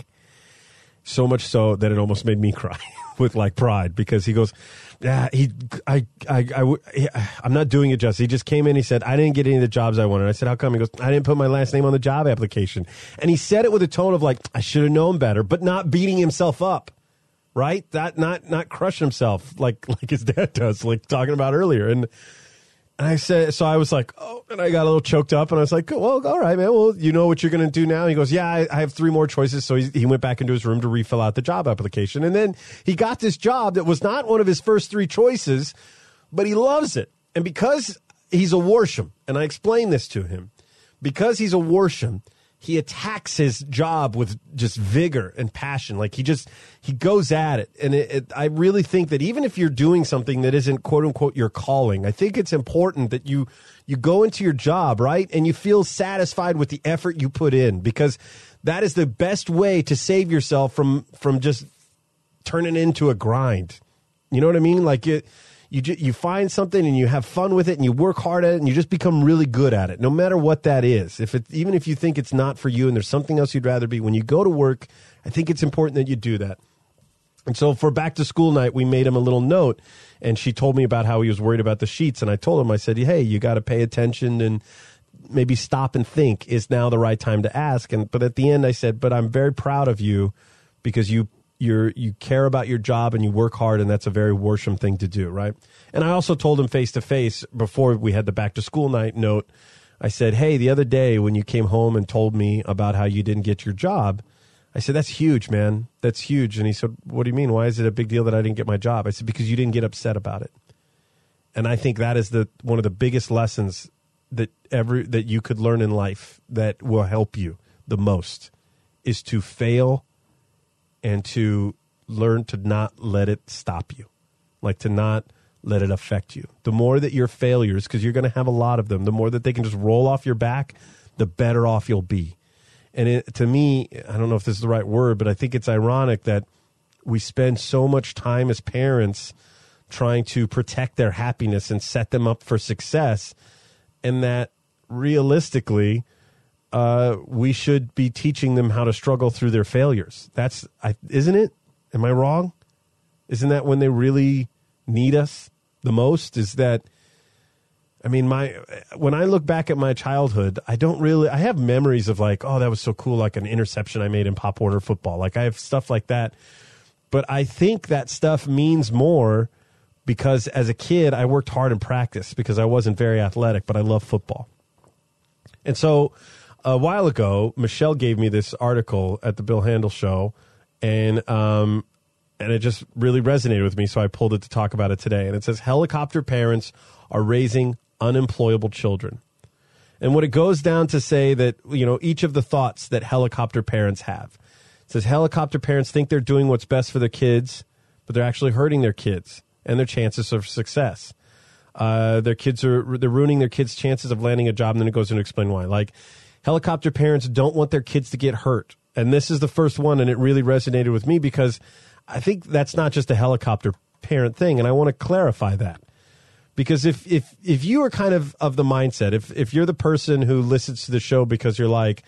So much so that it almost made me cry with like pride, because he goes, yeah, he, I, I, I, I, I'm not doing it justice. He just came in, he said, I didn't get any of the jobs I wanted. I said, how come? He goes, I didn't put my last name on the job application. And he said it with a tone of like, I should have known better, but not beating himself up, right? That, not, not crushing himself like, like his dad does, like talking about earlier. And, and I said, so I was like, oh, and I got a little choked up, and I was like, well, all right, man. Well, you know what you're going to do now? He goes, yeah, I, I have three more choices. So he, he went back into his room to refill out the job application. And then he got this job that was not one of his first three choices, but he loves it. And because he's a Worsham, and I explained this to him, because he's a Worsham, he attacks his job with just vigor and passion. Like he just, he goes at it. And it, it, I really think that even if you're doing something that isn't quote unquote your calling, I think it's important that you, you go into your job, right? And you feel satisfied with the effort you put in, because that is the best way to save yourself from, from just turning into a grind. You know what I mean? Like it, You you find something and you have fun with it and you work hard at it and you just become really good at it, no matter what that is. If it, even if you think it's not for you and there's something else you'd rather be, when you go to work, I think it's important that you do that. And so for back to school night, we made him a little note, and she told me about how he was worried about the sheets. And I told him, I said, hey, you got to pay attention and maybe stop and think, is now the right time to ask? And but at the end I said, but I'm very proud of you, because you You're, you care about your job and you work hard, and that's a very Worsham thing to do, right? And I also told him face to face before we had the back to school night note. I said, hey, the other day when you came home and told me about how you didn't get your job, I said, that's huge, man. That's huge. And he said, what do you mean? Why is it a big deal that I didn't get my job? I said, because you didn't get upset about it. And I think that is the one of the biggest lessons that every that you could learn in life that will help you the most, is to fail and to learn to not let it stop you, like to not let it affect you. The more that your failures, because you're going to have a lot of them, the more that they can just roll off your back, the better off you'll be. And it, to me, I don't know if this is the right word, but I think it's ironic that we spend so much time as parents trying to protect their happiness and set them up for success, and that realistically, Uh, we should be teaching them how to struggle through their failures. That's, I, isn't it? Am I wrong? Isn't that when they really need us the most? Is that, I mean, my, when I look back at my childhood, I don't really, I have memories of like, oh, that was so cool, like an interception I made in Pop Warner football. Like I have stuff like that. But I think that stuff means more because as a kid, I worked hard in practice because I wasn't very athletic, but I love football. And so, a while ago, Michelle gave me this article at the Bill Handel Show, and um, and it just really resonated with me, so I pulled it to talk about it today. And it says, helicopter parents are raising unemployable children. And what it goes down to say that, you know, each of the thoughts that helicopter parents have. It says helicopter parents think they're doing what's best for their kids, but they're actually hurting their kids and their chances of success. Uh, their kids are, they're ruining their kids' chances of landing a job, and then it goes on to explain why. Like, helicopter parents don't want their kids to get hurt. And this is the first one, and it really resonated with me because I think that's not just a helicopter parent thing, and I want to clarify that. Because if if if you are kind of of the mindset, if if you're the person who listens to the show because you're like,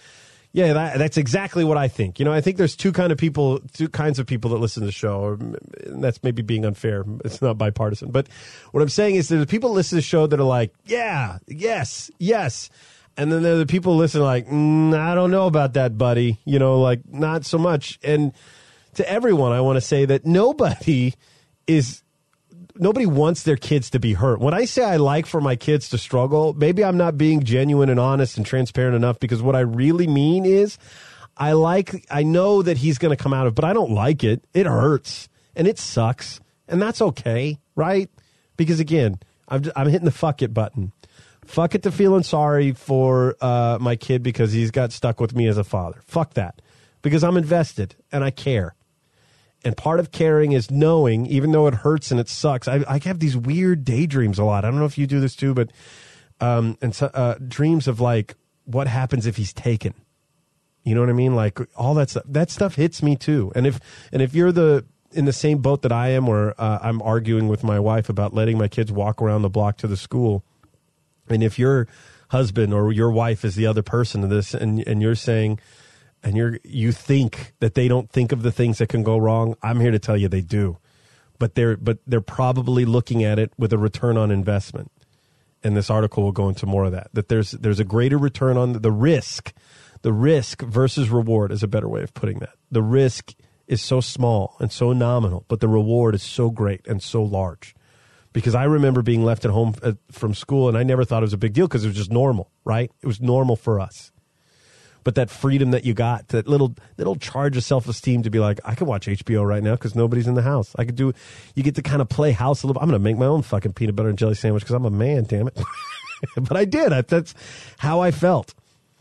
Yeah, that, that's exactly what I think. You know, I think there's two kind of people, two kinds of people that listen to the show. Or, and that's maybe being unfair. It's not bipartisan. But what I'm saying is there's people that listen to the show that are like, yeah, yes, yes. And then there are the people who listen like, mm, I don't know about that, buddy. You know, like not so much. And to everyone, I want to say that nobody is... Nobody wants their kids to be hurt. When I say I like for my kids to struggle, maybe I'm not being genuine and honest and transparent enough, because what I really mean is I like, I know that he's going to come out of, but I don't like it. It hurts and it sucks, and that's okay, right? Because again, I'm, I'm hitting the fuck it button. Fuck it to feeling sorry for uh, my kid because he's got stuck with me as a father. Fuck that, because I'm invested and I care. And part of caring is knowing, even though it hurts and it sucks. I, I have these weird daydreams a lot. I don't know if you do this too, but um, and so, uh, dreams of like what happens if he's taken. You know what I mean? Like all that stuff. That stuff hits me too. And if and if you're the in the same boat that I am, where uh, I'm arguing with my wife about letting my kids walk around the block to the school, and if your husband or your wife is the other person to this, and and you're saying. And you're you think that they don't think of the things that can go wrong, I'm here to tell you they do. But they're but they're probably looking at it with a return on investment. And this article will go into more of that. That there's there's a greater return on the, the risk. The risk versus reward is a better way of putting that. The risk is so small and so nominal, but the reward is so great and so large. Because I remember being left at home at, from school, and I never thought it was a big deal because it was just normal, right? It was normal for us. But that freedom that you got, that little little charge of self-esteem to be like, I could watch H B O right now because nobody's in the house. I could do, you get to kind of play house a little. I'm going to make my own fucking peanut butter and jelly sandwich because I'm a man, damn it. But I did. I, that's how I felt.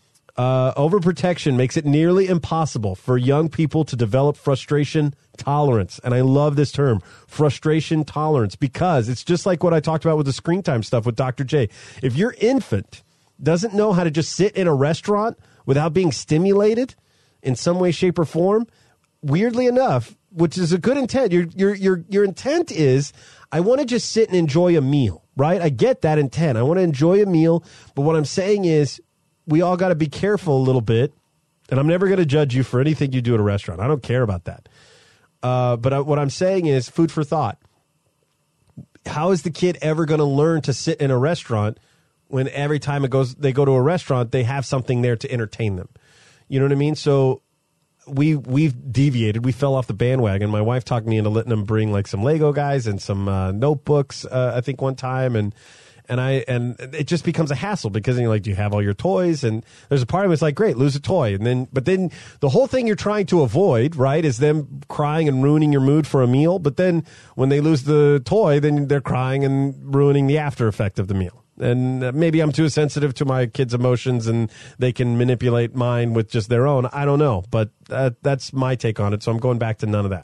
Uh, overprotection makes it nearly impossible for young people to develop frustration tolerance. And I love this term, frustration tolerance, because it's just like what I talked about with the screen time stuff with Doctor J. If your infant doesn't know how to just sit in a restaurant without being stimulated in some way, shape, or form, weirdly enough, which is a good intent. Your your your your intent is, I want to just sit and enjoy a meal, right? I get that intent. I want to enjoy a meal, but what I'm saying is, we all got to be careful a little bit. And I'm never going to judge you for anything you do at a restaurant. I don't care about that. Uh, but I, what I'm saying is, food for thought. How is the kid ever going to learn to sit in a restaurant when every time it goes, they go to a restaurant, they have something there to entertain them? You know what I mean? So we, we've deviated. We fell off the bandwagon. My wife talked me into letting them bring like some Lego guys and some uh, notebooks, uh, I think one time. And, and I, and it just becomes a hassle because then you're like, do you have all your toys? And there's a part of it's like, great, lose a toy. And then, but then the whole thing you're trying to avoid, right, is them crying and ruining your mood for a meal. But then when they lose the toy, then they're crying and ruining the after effect of the meal. And maybe I'm too sensitive to my kids' emotions and they can manipulate mine with just their own. I don't know, but uh, that's my take on it. So I'm going back to none of that.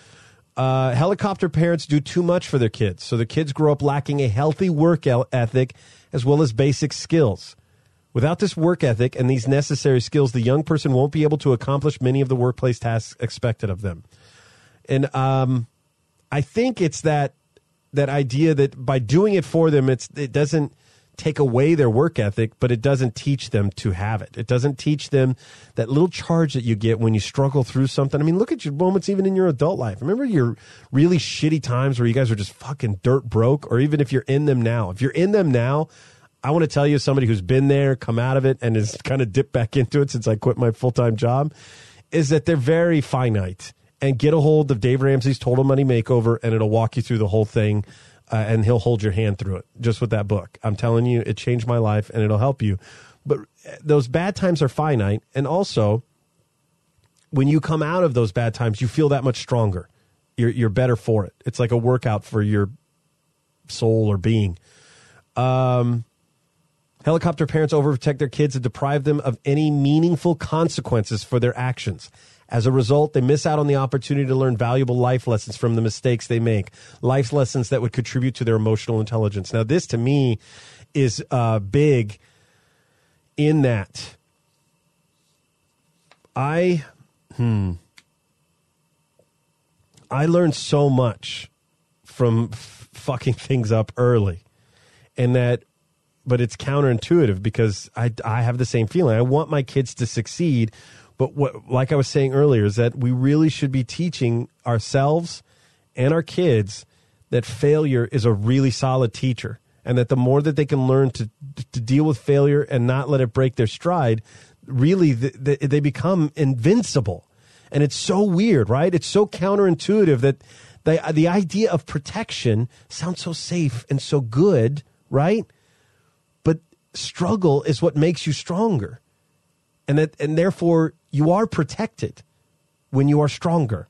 Uh, helicopter parents do too much for their kids. So the kids grow up lacking a healthy work ethic as well as basic skills. Without this work ethic and these necessary skills, the young person won't be able to accomplish many of the workplace tasks expected of them. And um, I think it's that that idea that by doing it for them, it's it doesn't take away their work ethic, but it doesn't teach them to have it. It doesn't teach them that little charge that you get when you struggle through something. I mean, look at your moments even in your adult life. Remember your really shitty times where you guys are just fucking dirt broke, or even if you're in them now. If you're in them now, I want to tell you, somebody who's been there, come out of it, and has kind of dipped back into it since I quit my full-time job, is that they're very finite. And get a hold of Dave Ramsey's Total Money Makeover, and it'll walk you through the whole thing. Uh, and he'll hold your hand through it, just with that book. I'm telling you, it changed my life, and it'll help you. But those bad times are finite, and also, when you come out of those bad times, you feel that much stronger. You're you're better for it. It's like a workout for your soul or being. Um, helicopter parents overprotect their kids and deprive them of any meaningful consequences for their actions. As a result, they miss out on the opportunity to learn valuable life lessons from the mistakes they make, life lessons that would contribute to their emotional intelligence. Now, this to me is uh, big in that I, hmm, I learned so much from f- fucking things up early, and that but it's counterintuitive because I, I have the same feeling. I want my kids to succeed. But what, like I was saying earlier, is that we really should be teaching ourselves and our kids that failure is a really solid teacher, and that the more that they can learn to to deal with failure and not let it break their stride, really the, the, they become invincible. And it's so weird, right? It's so counterintuitive that the the idea of protection sounds so safe and so good, right? But struggle is what makes you stronger, and that and therefore you are protected when you are stronger.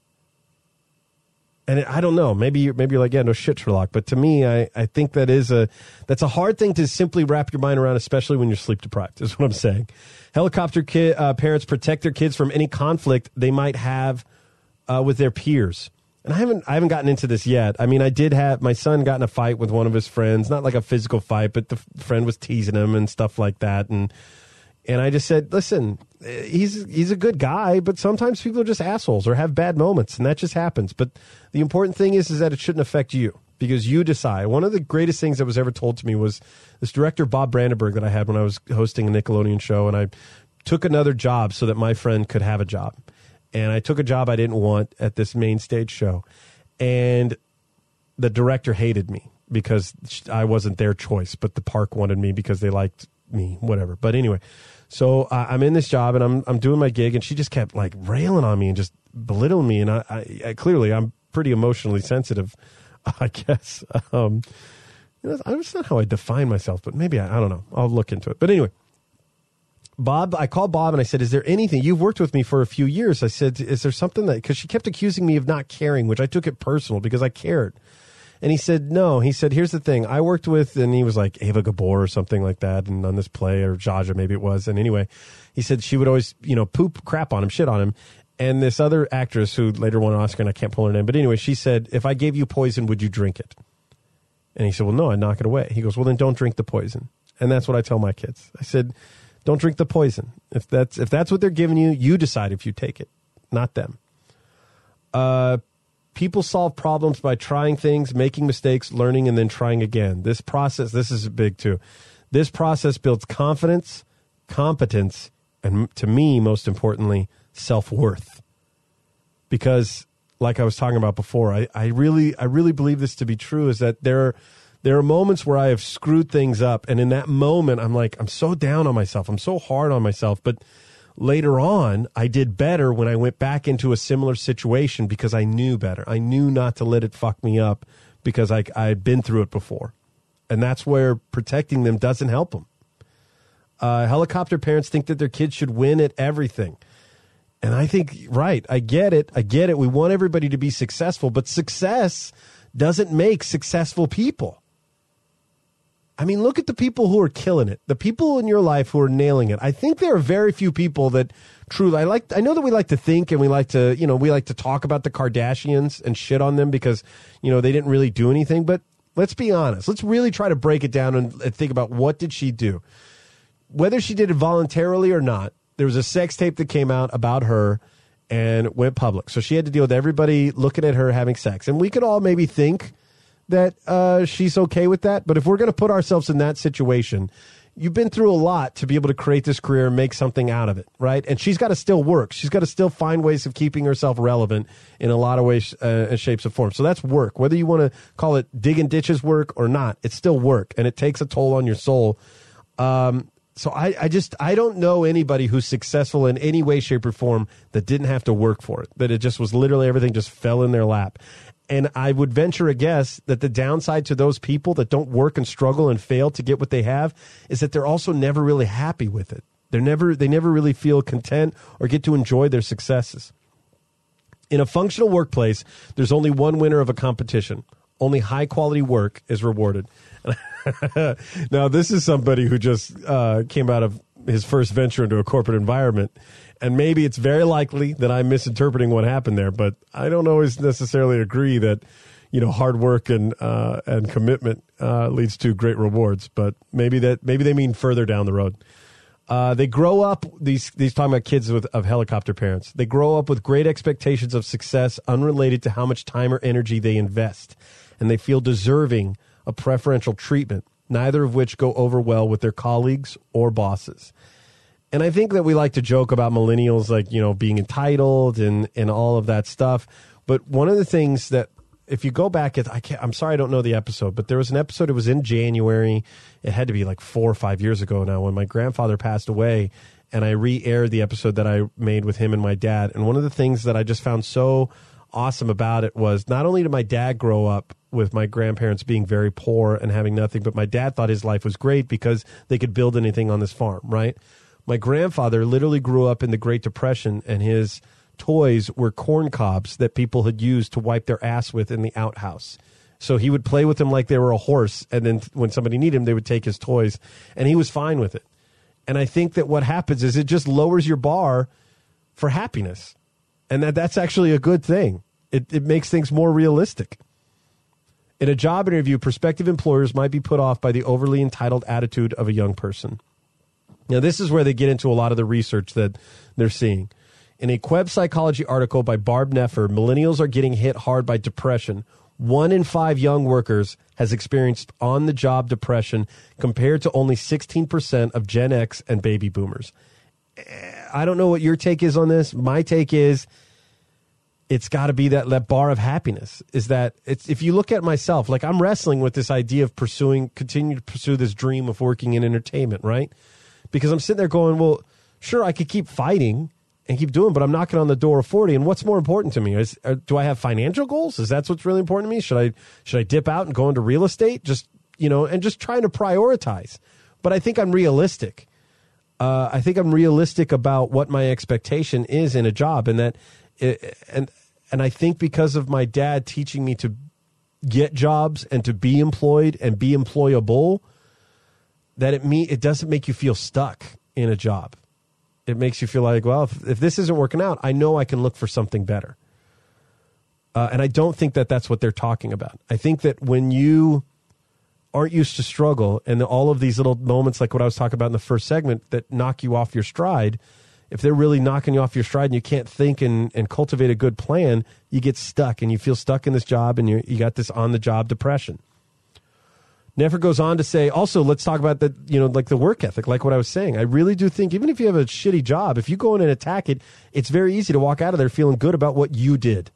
And I don't know, maybe you're, maybe you're like, yeah, no shit, Sherlock. But to me, I, I think that is a that's a hard thing to simply wrap your mind around, especially when you're sleep deprived, is what I'm saying. Helicopter kid, uh, parents protect their kids from any conflict they might have uh, with their peers. And I haven't I haven't gotten into this yet. I mean, I did have, my son got in a fight with one of his friends, not like a physical fight, but the friend was teasing him and stuff like that. And and I just said, listen, he's he's a good guy, but sometimes people are just assholes or have bad moments, and that just happens. But the important thing is, is that it shouldn't affect you, because you decide. One of the greatest things that was ever told to me was this director, Bob Brandenburg, that I had when I was hosting a Nickelodeon show, and I took another job so that my friend could have a job. And I took a job I didn't want at this main stage show. And the director hated me because I wasn't their choice, but the park wanted me because they liked me, whatever. But anyway, so uh, I'm in this job and I'm I'm doing my gig, and she just kept like railing on me and just belittling me. And I, I, I clearly I'm pretty emotionally sensitive, I guess. Um, you know, that's not how I define myself, but maybe I, I don't know. I'll look into it. But anyway, Bob, I called Bob and I said, is there anything, you've worked with me for a few years. I said, is there something that, because she kept accusing me of not caring, which I took it personal because I cared. And he said, no. He said, here's the thing. I worked with, and he was like Ava Gabor or something like that, and on this play, or Jaja maybe it was. And anyway, he said she would always, you know, poop crap on him, shit on him. And this other actress who later won an Oscar, and I can't pull her name, but anyway, she said, if I gave you poison, would you drink it? And he said, well, no, I'd knock it away. He goes, well, then don't drink the poison. And that's what I tell my kids. I said, don't drink the poison. If that's if that's what they're giving you, you decide if you take it, not them. Uh, people solve problems by trying things, making mistakes, learning, and then trying again. This process, this is big too. This process builds confidence, competence, and to me, most importantly, self-worth. Because, like I was talking about before, I, I really I really believe this to be true, is that there are There are moments where I have screwed things up, and in that moment, I'm like, I'm so down on myself. I'm so hard on myself. But later on, I did better when I went back into a similar situation because I knew better. I knew not to let it fuck me up because I I'd been through it before. And that's where protecting them doesn't help them. Uh, helicopter parents think that their kids should win at everything. And I think, right, I get it. I get it. We want everybody to be successful, but success doesn't make successful people. I mean, look at the people who are killing it, the people in your life who are nailing it. I think there are very few people that truly, I like, I know that we like to think and we like to, you know, we like to talk about the Kardashians and shit on them because, you know, they didn't really do anything. But let's be honest. Let's really try to break it down and, and think about, what did she do? Whether she did it voluntarily or not, there was a sex tape that came out about her and went public. So she had to deal with everybody looking at her having sex. And we could all maybe think that uh, she's okay with that. But if we're going to put ourselves in that situation, you've been through a lot to be able to create this career and make something out of it, right? And she's got to still work. She's got to still find ways of keeping herself relevant in a lot of ways uh, and shapes and forms. So that's work. Whether you want to call it digging ditches work or not, it's still work, and it takes a toll on your soul. Um, so I, I just, I don't know anybody who's successful in any way, shape, or form that didn't have to work for it, that it just was literally everything just fell in their lap. And I would venture a guess that the downside to those people that don't work and struggle and fail to get what they have is that they're also never really happy with it. They're never, they never really feel content or get to enjoy their successes. In a functional workplace, there's only one winner of a competition. Only high-quality work is rewarded. Now, this is somebody who just uh, came out of his first venture into a corporate environment. And maybe it's very likely that I'm misinterpreting what happened there, but I don't always necessarily agree that, you know, hard work and uh, and commitment uh, leads to great rewards. But maybe that maybe they mean further down the road. Uh, they grow up, these these talking about kids with of helicopter parents. They grow up with great expectations of success, unrelated to how much time or energy they invest, and they feel deserving of preferential treatment. neither of which go over well with their colleagues or bosses. And I think that we like to joke about millennials, like, you know, being entitled and, and all of that stuff. But one of the things that, if you go back, at, I can't, I'm sorry I don't know the episode, but there was an episode, it was in January. It had to be like four or five years ago now when my grandfather passed away. And I re-aired the episode that I made with him and my dad. And one of the things that I just found so awesome about it was not only did my dad grow up with my grandparents being very poor and having nothing, but my dad thought his life was great because they could build anything on this farm, right? My grandfather literally grew up in the Great Depression, and his toys were corn cobs that people had used to wipe their ass with in the outhouse. So he would play with them like they were a horse, and then when somebody needed him, they would take his toys, and he was fine with it. And I think that what happens is it just lowers your bar for happiness, and that that's actually a good thing. It, it makes things more realistic. In a job interview, prospective employers might be put off by the overly entitled attitude of a young person. Now, this is where they get into a lot of the research that they're seeing. In a Queb Psychology article by Barb Neffer, millennials are getting hit hard by depression. One in five young workers has experienced on-the-job depression compared to only sixteen percent of Gen X and baby boomers. I don't know what your take is on this. My take is it's got to be that, that bar of happiness. Is that it's, if you look at myself, like I'm wrestling with this idea of pursuing, continue to pursue this dream of working in entertainment, right? Because I'm sitting there going, well, sure, I could keep fighting and keep doing, but I'm knocking on the door of forty. And what's more important to me? Is, uh, do I have financial goals? Is that what's really important to me? Should I should I dip out and go into real estate? Just, you know, and just trying to prioritize. But I think I'm realistic. Uh, I think I'm realistic about what my expectation is in a job, and that, it, and and I think because of my dad teaching me to get jobs and to be employed and be employable, that it me it doesn't make you feel stuck in a job. It makes you feel like, well, if, if this isn't working out, I know I can look for something better. Uh, and I don't think that that's what they're talking about. I think that when you aren't used to struggle and all of these little moments, like what I was talking about in the first segment, that knock you off your stride, if they're really knocking you off your stride and you can't think and, and cultivate a good plan, you get stuck and you feel stuck in this job and you you got this on-the-job depression. Neffer goes on to say, also, let's talk about the, you know, like the work ethic, like what I was saying. I really do think even if you have a shitty job, if you go in and attack it, it's very easy to walk out of there feeling good about what you did.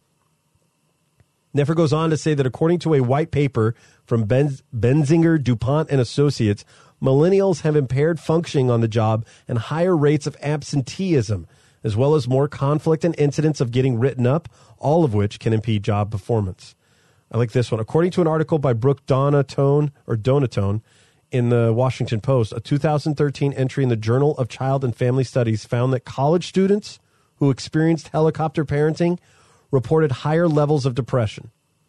Neffer goes on to say that according to a white paper from Benz, Benzinger, DuPont, and Associates, millennials have impaired functioning on the job and higher rates of absenteeism, as well as more conflict and incidents of getting written up, all of which can impede job performance. I like this one. According to an article by Brooke Donatone or Donatone in the Washington Post, a two thousand thirteen entry in the Journal of Child and Family Studies found that college students who experienced helicopter parenting reported higher levels of depression.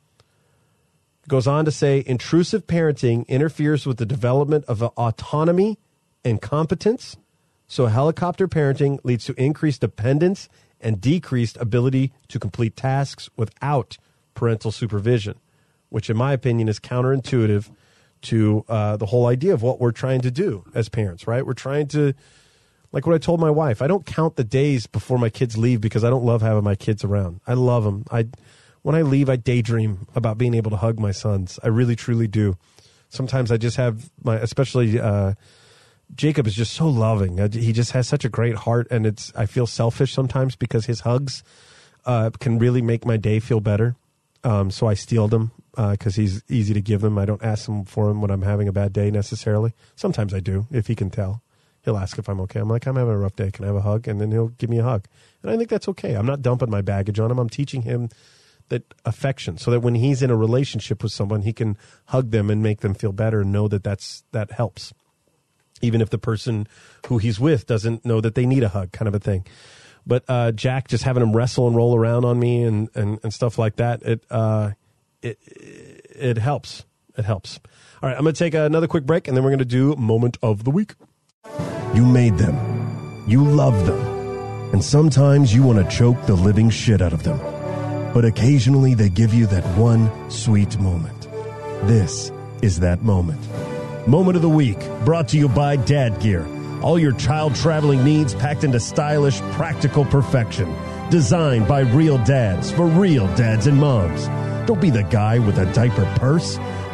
It goes on to say, intrusive parenting interferes with the development of autonomy and competence, so helicopter parenting leads to increased dependence and decreased ability to complete tasks without parental supervision, which in my opinion is counterintuitive to uh, the whole idea of what we're trying to do as parents, right? We're trying to, like what I told my wife, I don't count the days before my kids leave because I don't love having my kids around. I love them. I, when I leave, I daydream about being able to hug my sons. I really, truly do. Sometimes I just have my, especially uh, Jacob is just so loving. He just has such a great heart, and it's, I feel selfish sometimes because his hugs uh, can really make my day feel better. Um, so I steal them because uh, he's easy to give them. I don't ask him for them when I'm having a bad day necessarily. Sometimes I do, if he can tell. He'll ask if I'm okay. I'm like, I'm having a rough day. Can I have a hug? And then he'll give me a hug. And I think that's okay. I'm not dumping my baggage on him. I'm teaching him that affection so that when he's in a relationship with someone, he can hug them and make them feel better and know that that's, that helps. Even if the person who he's with doesn't know that they need a hug, kind of a thing. But uh, Jack just having him wrestle and roll around on me and, and, and stuff like that, it, uh, it it helps. It helps. All right, I'm going to take another quick break, and then we're going to do Moment of the Week. You made them. You love them. And sometimes you want to choke the living shit out of them. But occasionally they give you that one sweet moment. This is that moment. Moment of the Week, brought to you by Dad Gear. All your child traveling needs packed into stylish, practical perfection. Designed by real dads for real dads and moms. Don't be the guy with a diaper purse.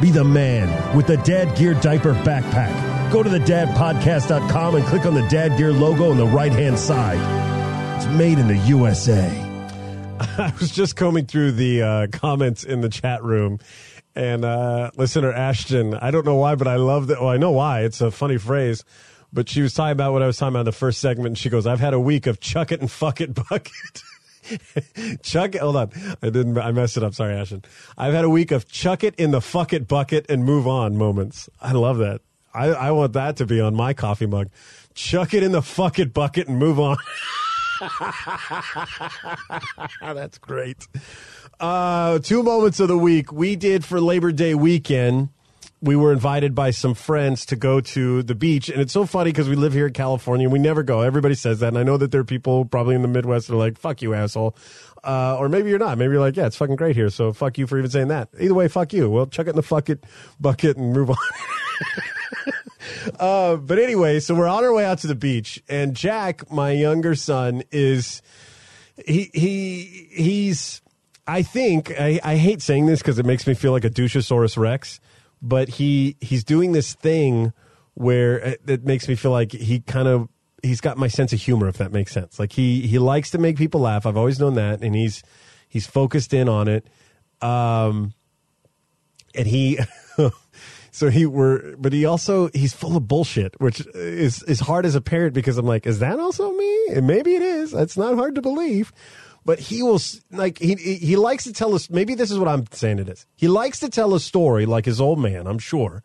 Be the man with the Dad Gear Diaper Backpack. Go to the dad podcast dot com and click on the Dad Gear logo on the right-hand side. It's made in the U S A. I was just combing through the uh, comments in the chat room, and uh, listener Ashton, I don't know why, but I love that. Well, I know why. It's a funny phrase. But she was talking about what I was talking about in the first segment, and she goes, I've had a week of chuck it and fuck it bucket. Chuck it, hold on. I didn't, I messed it up. Sorry, Ashton. I've had a week of chuck it in the fuck it bucket and move on moments. I love that. I, I want that to be on my coffee mug. Chuck it in the fuck it bucket and move on. That's great. Uh, two moments of the week. We did for Labor Day weekend. We were invited by some friends to go to the beach. And it's so funny because we live here in California and we never go. Everybody says that. And I know that there are people probably in the Midwest that are like, fuck you, asshole. Uh, or maybe you're not. Maybe you're like, yeah, it's fucking great here. So fuck you for even saying that. Either way, fuck you. Well, chuck it in the fuck it bucket and move on. uh, but anyway, so we're on our way out to the beach. And Jack, my younger son, is, he, he, he's, I think, I, I hate saying this because it makes me feel like a Douchosaurus Rex. But he he's doing this thing where it, it makes me feel like he kind of he's got my sense of humor, if that makes sense. Like he he likes to make people laugh. I've always known that, and he's he's focused in on it. Um, and he so he were, but he also he's full of bullshit, which is is hard as a parent because I'm like, is that also me? And maybe it is. It's not hard to believe. But he will, like, he he likes to tell us, maybe this is what I'm saying it is. He likes to tell a story like his old man, I'm sure.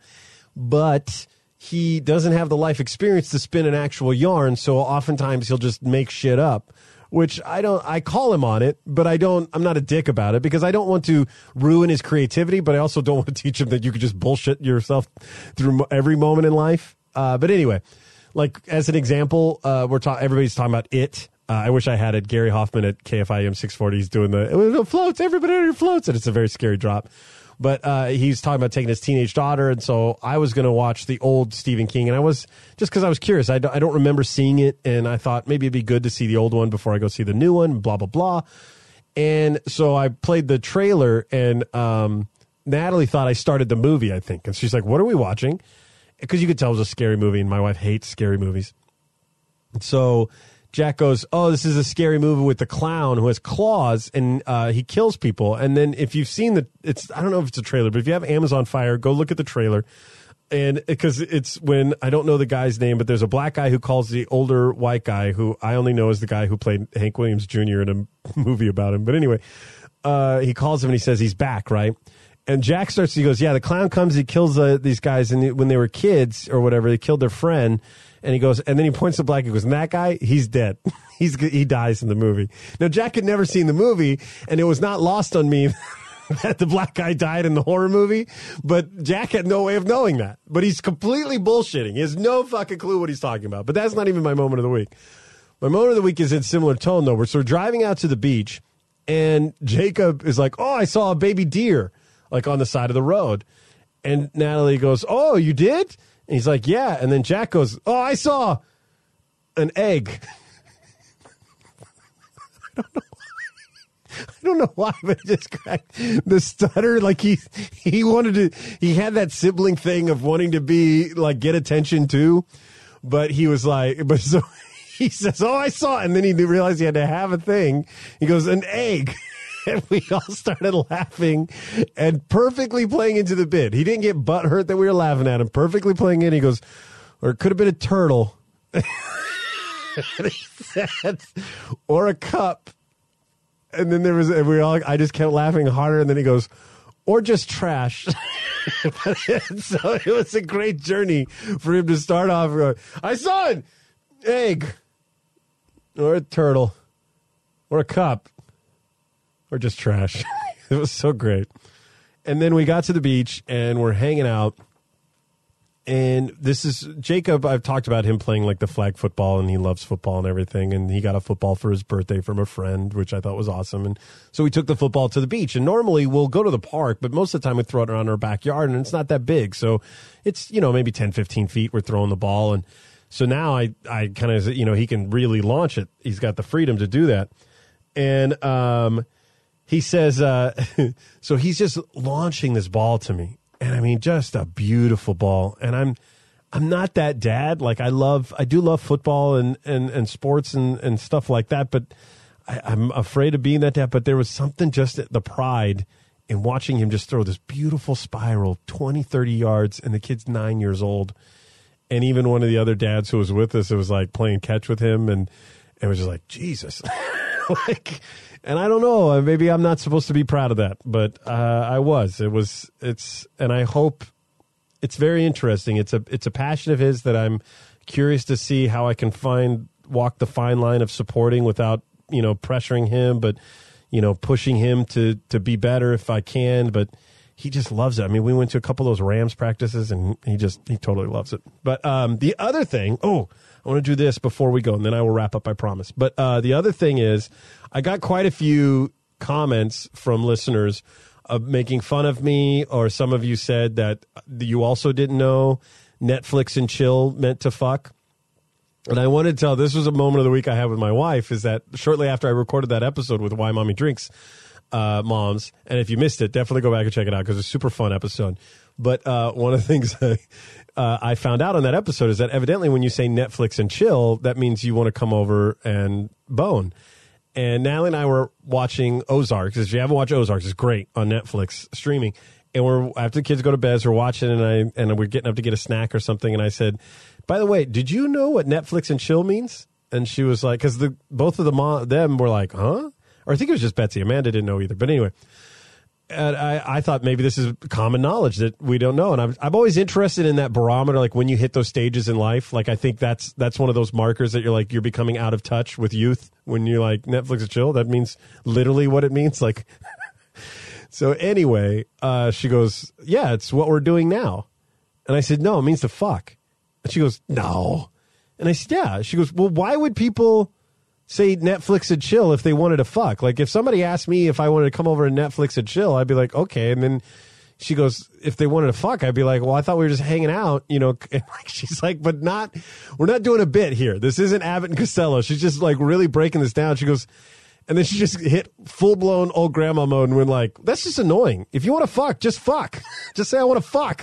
But he doesn't have the life experience to spin an actual yarn, so oftentimes he'll just make shit up. Which I don't, I call him on it, but I don't, I'm not a dick about it because I don't want to ruin his creativity, but I also don't want to teach him that you could just bullshit yourself through every moment in life. Uh, but anyway, like, as an example, uh, we're talking, everybody's talking about It. Uh, I wish I had it. Gary Hoffman at K F I M six forty is doing the, it floats, everybody on your floats, and it's a very scary drop. But uh, he's talking about taking his teenage daughter, and so I was going to watch the old Stephen King, and I was, just because I was curious. I don't, I don't remember seeing it, and I thought maybe it'd be good to see the old one before I go see the new one, blah, blah, blah. And so I played the trailer, and um, Natalie thought I started the movie, I think. And she's like, what are we watching? Because you could tell it was a scary movie, and my wife hates scary movies. And so Jack goes, oh, this is a scary movie with the clown who has claws, and uh, he kills people. And then if you've seen the, it's, I don't know if it's a trailer, but if you have Amazon Fire, go look at the trailer. And because it's when, I don't know the guy's name, but there's a black guy who calls the older white guy, who I only know as the guy who played Hank Williams Junior in a movie about him. But anyway, uh, he calls him and he says he's back, right? And Jack starts, he goes, yeah, the clown comes, he kills uh, these guys, and when they were kids or whatever, they killed their friend. And he goes, and then he points to Black. He goes, and that guy, he's dead. He's he dies in the movie. Now, Jack had never seen the movie, and it was not lost on me that the black guy died in the horror movie. But Jack had no way of knowing that. But he's completely bullshitting. He has no fucking clue what he's talking about. But that's not even my moment of the week. My moment of the week is in similar tone, though. We're sort of driving out to the beach, and Jacob is like, oh, I saw a baby deer, like on the side of the road. And Natalie goes, oh, you did? And he's like, yeah. And then Jack goes, oh, I saw an egg. I don't know why. I don't know why, but it just cracked the stutter. Like he, he wanted to, he had that sibling thing of wanting to be like, get attention too. But he was like, but so he says, oh, I saw it. And then he realized he had to have a thing. He goes, an egg. And we all started laughing and perfectly playing into the bit. He didn't get butthurt that we were laughing at him. Perfectly playing in. He goes, or it could have been a turtle. And he said, or a cup. And then there was, and we all, I just kept laughing harder. And then he goes, or just trash. So it was a great journey for him to start off. Going, I saw an egg, or a turtle, or a cup. Or just trash. It was so great. And then we got to the beach and we're hanging out. And this is Jacob. I've talked about him playing like the flag football, and he loves football and everything. And he got a football for his birthday from a friend, which I thought was awesome. And so we took the football to the beach. And normally we'll go to the park, but most of the time we throw it around our backyard, and it's not that big. So it's, you know, maybe ten, fifteen feet. We're throwing the ball. And so now I, I kind of, you know, he can really launch it. He's got the freedom to do that. And, um, he says, uh, so he's just launching this ball to me. And I mean, just a beautiful ball. And I'm, I'm not that dad. Like I love, I do love football and, and, and sports and, and stuff like that. But I, I'm afraid of being that dad. But there was something just the pride in watching him just throw this beautiful spiral twenty, thirty yards. And the kid's nine years old. And even one of the other dads who was with us, it was like playing catch with him. And it was just like, Jesus. like, and I don't know, maybe I'm not supposed to be proud of that, but uh, I was. It was, it's, and I hope it's very interesting. It's a, it's a passion of his that I'm curious to see how I can find, walk the fine line of supporting without, you know, pressuring him, but, you know, pushing him to, to be better if I can. But he just loves it. I mean, we went to a couple of those Rams practices and he just, he totally loves it. But um, the other thing, oh, I want to do this before we go, and then I will wrap up, I promise. But uh, the other thing is, I got quite a few comments from listeners of making fun of me, or some of you said that you also didn't know Netflix and chill meant to fuck. And I wanted to tell, this was a moment of the week I had with my wife, is that shortly after I recorded that episode with Why Mommy Drinks uh, Moms, and if you missed it, definitely go back and check it out because it's a super fun episode. But uh, one of the things I, uh, I found out on that episode is that evidently when you say Netflix and chill, that means you want to come over and bone. And Natalie and I were watching Ozarks. If you haven't watched Ozarks, it's great on Netflix streaming. And we're after the kids go to bed, so we're watching, and I and we're getting up to get a snack or something. And I said, "By the way, did you know what Netflix and chill means?" And she was like, "Because the both of the mom, them were like, huh?" Or I think it was just Betsy. Amanda didn't know either. But anyway. And I, I thought maybe this is common knowledge that we don't know. And I'm, I'm always interested in that barometer, like when you hit those stages in life. Like I think that's that's one of those markers that you're like, you're becoming out of touch with youth when you're like Netflix and chill. That means literally what it means. Like, so anyway, uh, she goes, yeah, it's what we're doing now. And I said, no, it means to fuck. And she goes, no. And I said, yeah. She goes, well, why would people say Netflix and chill if they wanted to fuck? Like if somebody asked me if I wanted to come over and Netflix and chill, I'd be like, okay. And then she goes, if they wanted to fuck, I'd be like, well, I thought we were just hanging out, you know. And like, she's like, but not, we're not doing a bit here. This isn't Abbott and Costello. She's just like really breaking this down. She goes, and then she just hit full blown old grandma mode and went like, that's just annoying. If you want to fuck, just fuck. Just say I want to fuck.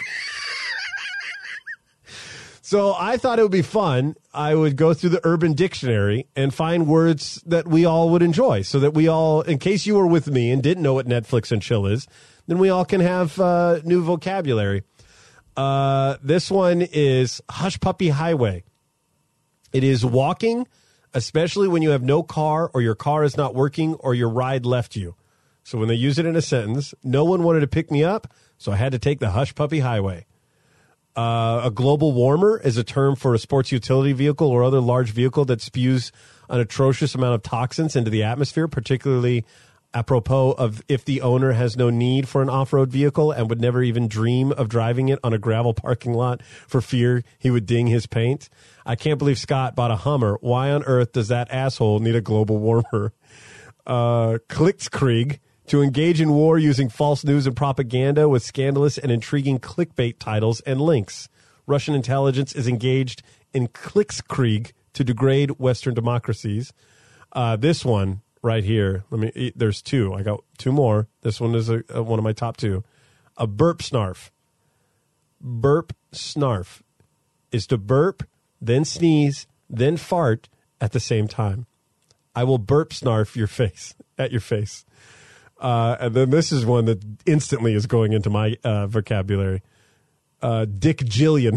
So I thought it would be fun. I would go through the Urban Dictionary and find words that we all would enjoy, so that we all, in case you were with me and didn't know what Netflix and chill is, then we all can have uh, new vocabulary. Uh, this one is Hush Puppy Highway. It is walking, especially when you have no car or your car is not working or your ride left you. So when they use it in a sentence, no one wanted to pick me up, so I had to take the Hush Puppy Highway. Uh, a global warmer is a term for a sports utility vehicle or other large vehicle that spews an atrocious amount of toxins into the atmosphere, particularly apropos of if the owner has no need for an off-road vehicle and would never even dream of driving it on a gravel parking lot for fear he would ding his paint. I can't believe Scott bought a Hummer. Why on earth does that asshole need a global warmer? Uh, Klitzkrieg. To engage in war using false news and propaganda with scandalous and intriguing clickbait titles and links. Russian intelligence is engaged in Klitzkrieg to degrade Western democracies. Uh, this one right here, let me. There's two. I got two more. This one is a, a, one of my top two. A burp snarf. Burp snarf is to burp, then sneeze, then fart at the same time. I will burp snarf your face at your face. Uh, and then this is one that instantly is going into my uh, vocabulary. Uh, Dick Jillian.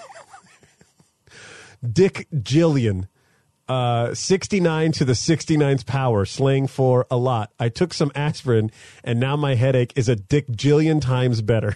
Dick Jillian. Uh, sixty-nine to the sixty-ninth power, slang for a lot. I took some aspirin, and now my headache is a Dick Jillian times better.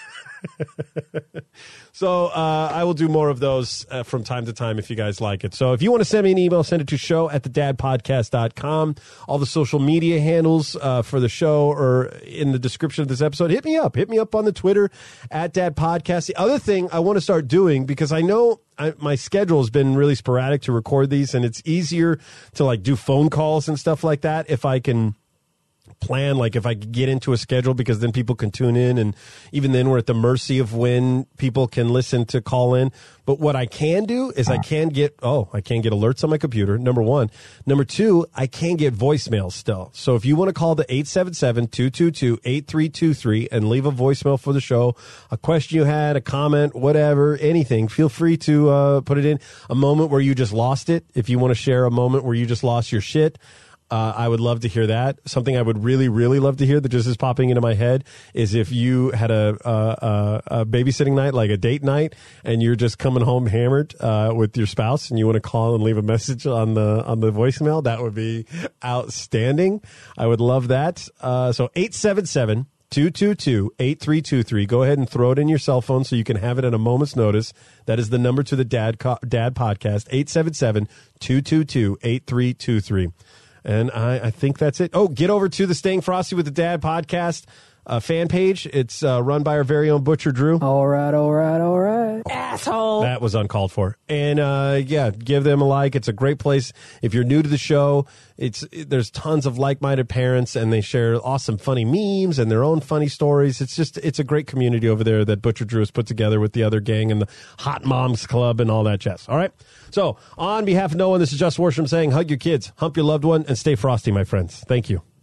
So uh, I will do more of those uh, from time to time if you guys like it. So if you want to send me an email, send it to show at the dad podcast dot com. All the social media handles uh, for the show are in the description of this episode. Hit me up. Hit me up on the Twitter at Dad Podcast. The other thing I want to start doing, because I know I, my schedule has been really sporadic to record these, and it's easier to like do phone calls and stuff like that if I can plan, like if I could get into a schedule, because then people can tune in, and even then we're at the mercy of when people can listen to call in. But what I can do is I can get, oh, I can get alerts on my computer, number one. Number two, I can get voicemails still. So if you want to call the eight seven seven, two two two, eight three two three and leave a voicemail for the show, a question you had, a comment, whatever, anything, feel free to uh, put it in. A moment where you just lost it. If you want to share a moment where you just lost your shit, Uh, I would love to hear that. Something I would really, really love to hear that just is popping into my head is if you had a, a, a babysitting night, like a date night, and you're just coming home hammered uh, with your spouse, and you want to call and leave a message on the on the voicemail. That would be outstanding. I would love that. Uh, so eight seven seven, two two two, eight three two three. Go ahead and throw it in your cell phone so you can have it at a moment's notice. That is the number to the Dad co- Dad Podcast, eight seven seven, two two two, eight three two three. And I, I think that's it. Oh, get over to the Staying Frosty with the Dad podcast uh, fan page. It's uh, run by our very own Butcher Drew. All right, all right, all right. Asshole. That was uncalled for. And uh, yeah, give them a like. It's a great place. If you're new to the show, it's there's tons of like-minded parents, and they share awesome, funny memes and their own funny stories. It's just it's a great community over there that Butcher Drew has put together with the other gang and the Hot Moms Club and all that jazz. All right. So on behalf of no one, this is Just Worsham saying, hug your kids, hump your loved one, and stay frosty, my friends. Thank you.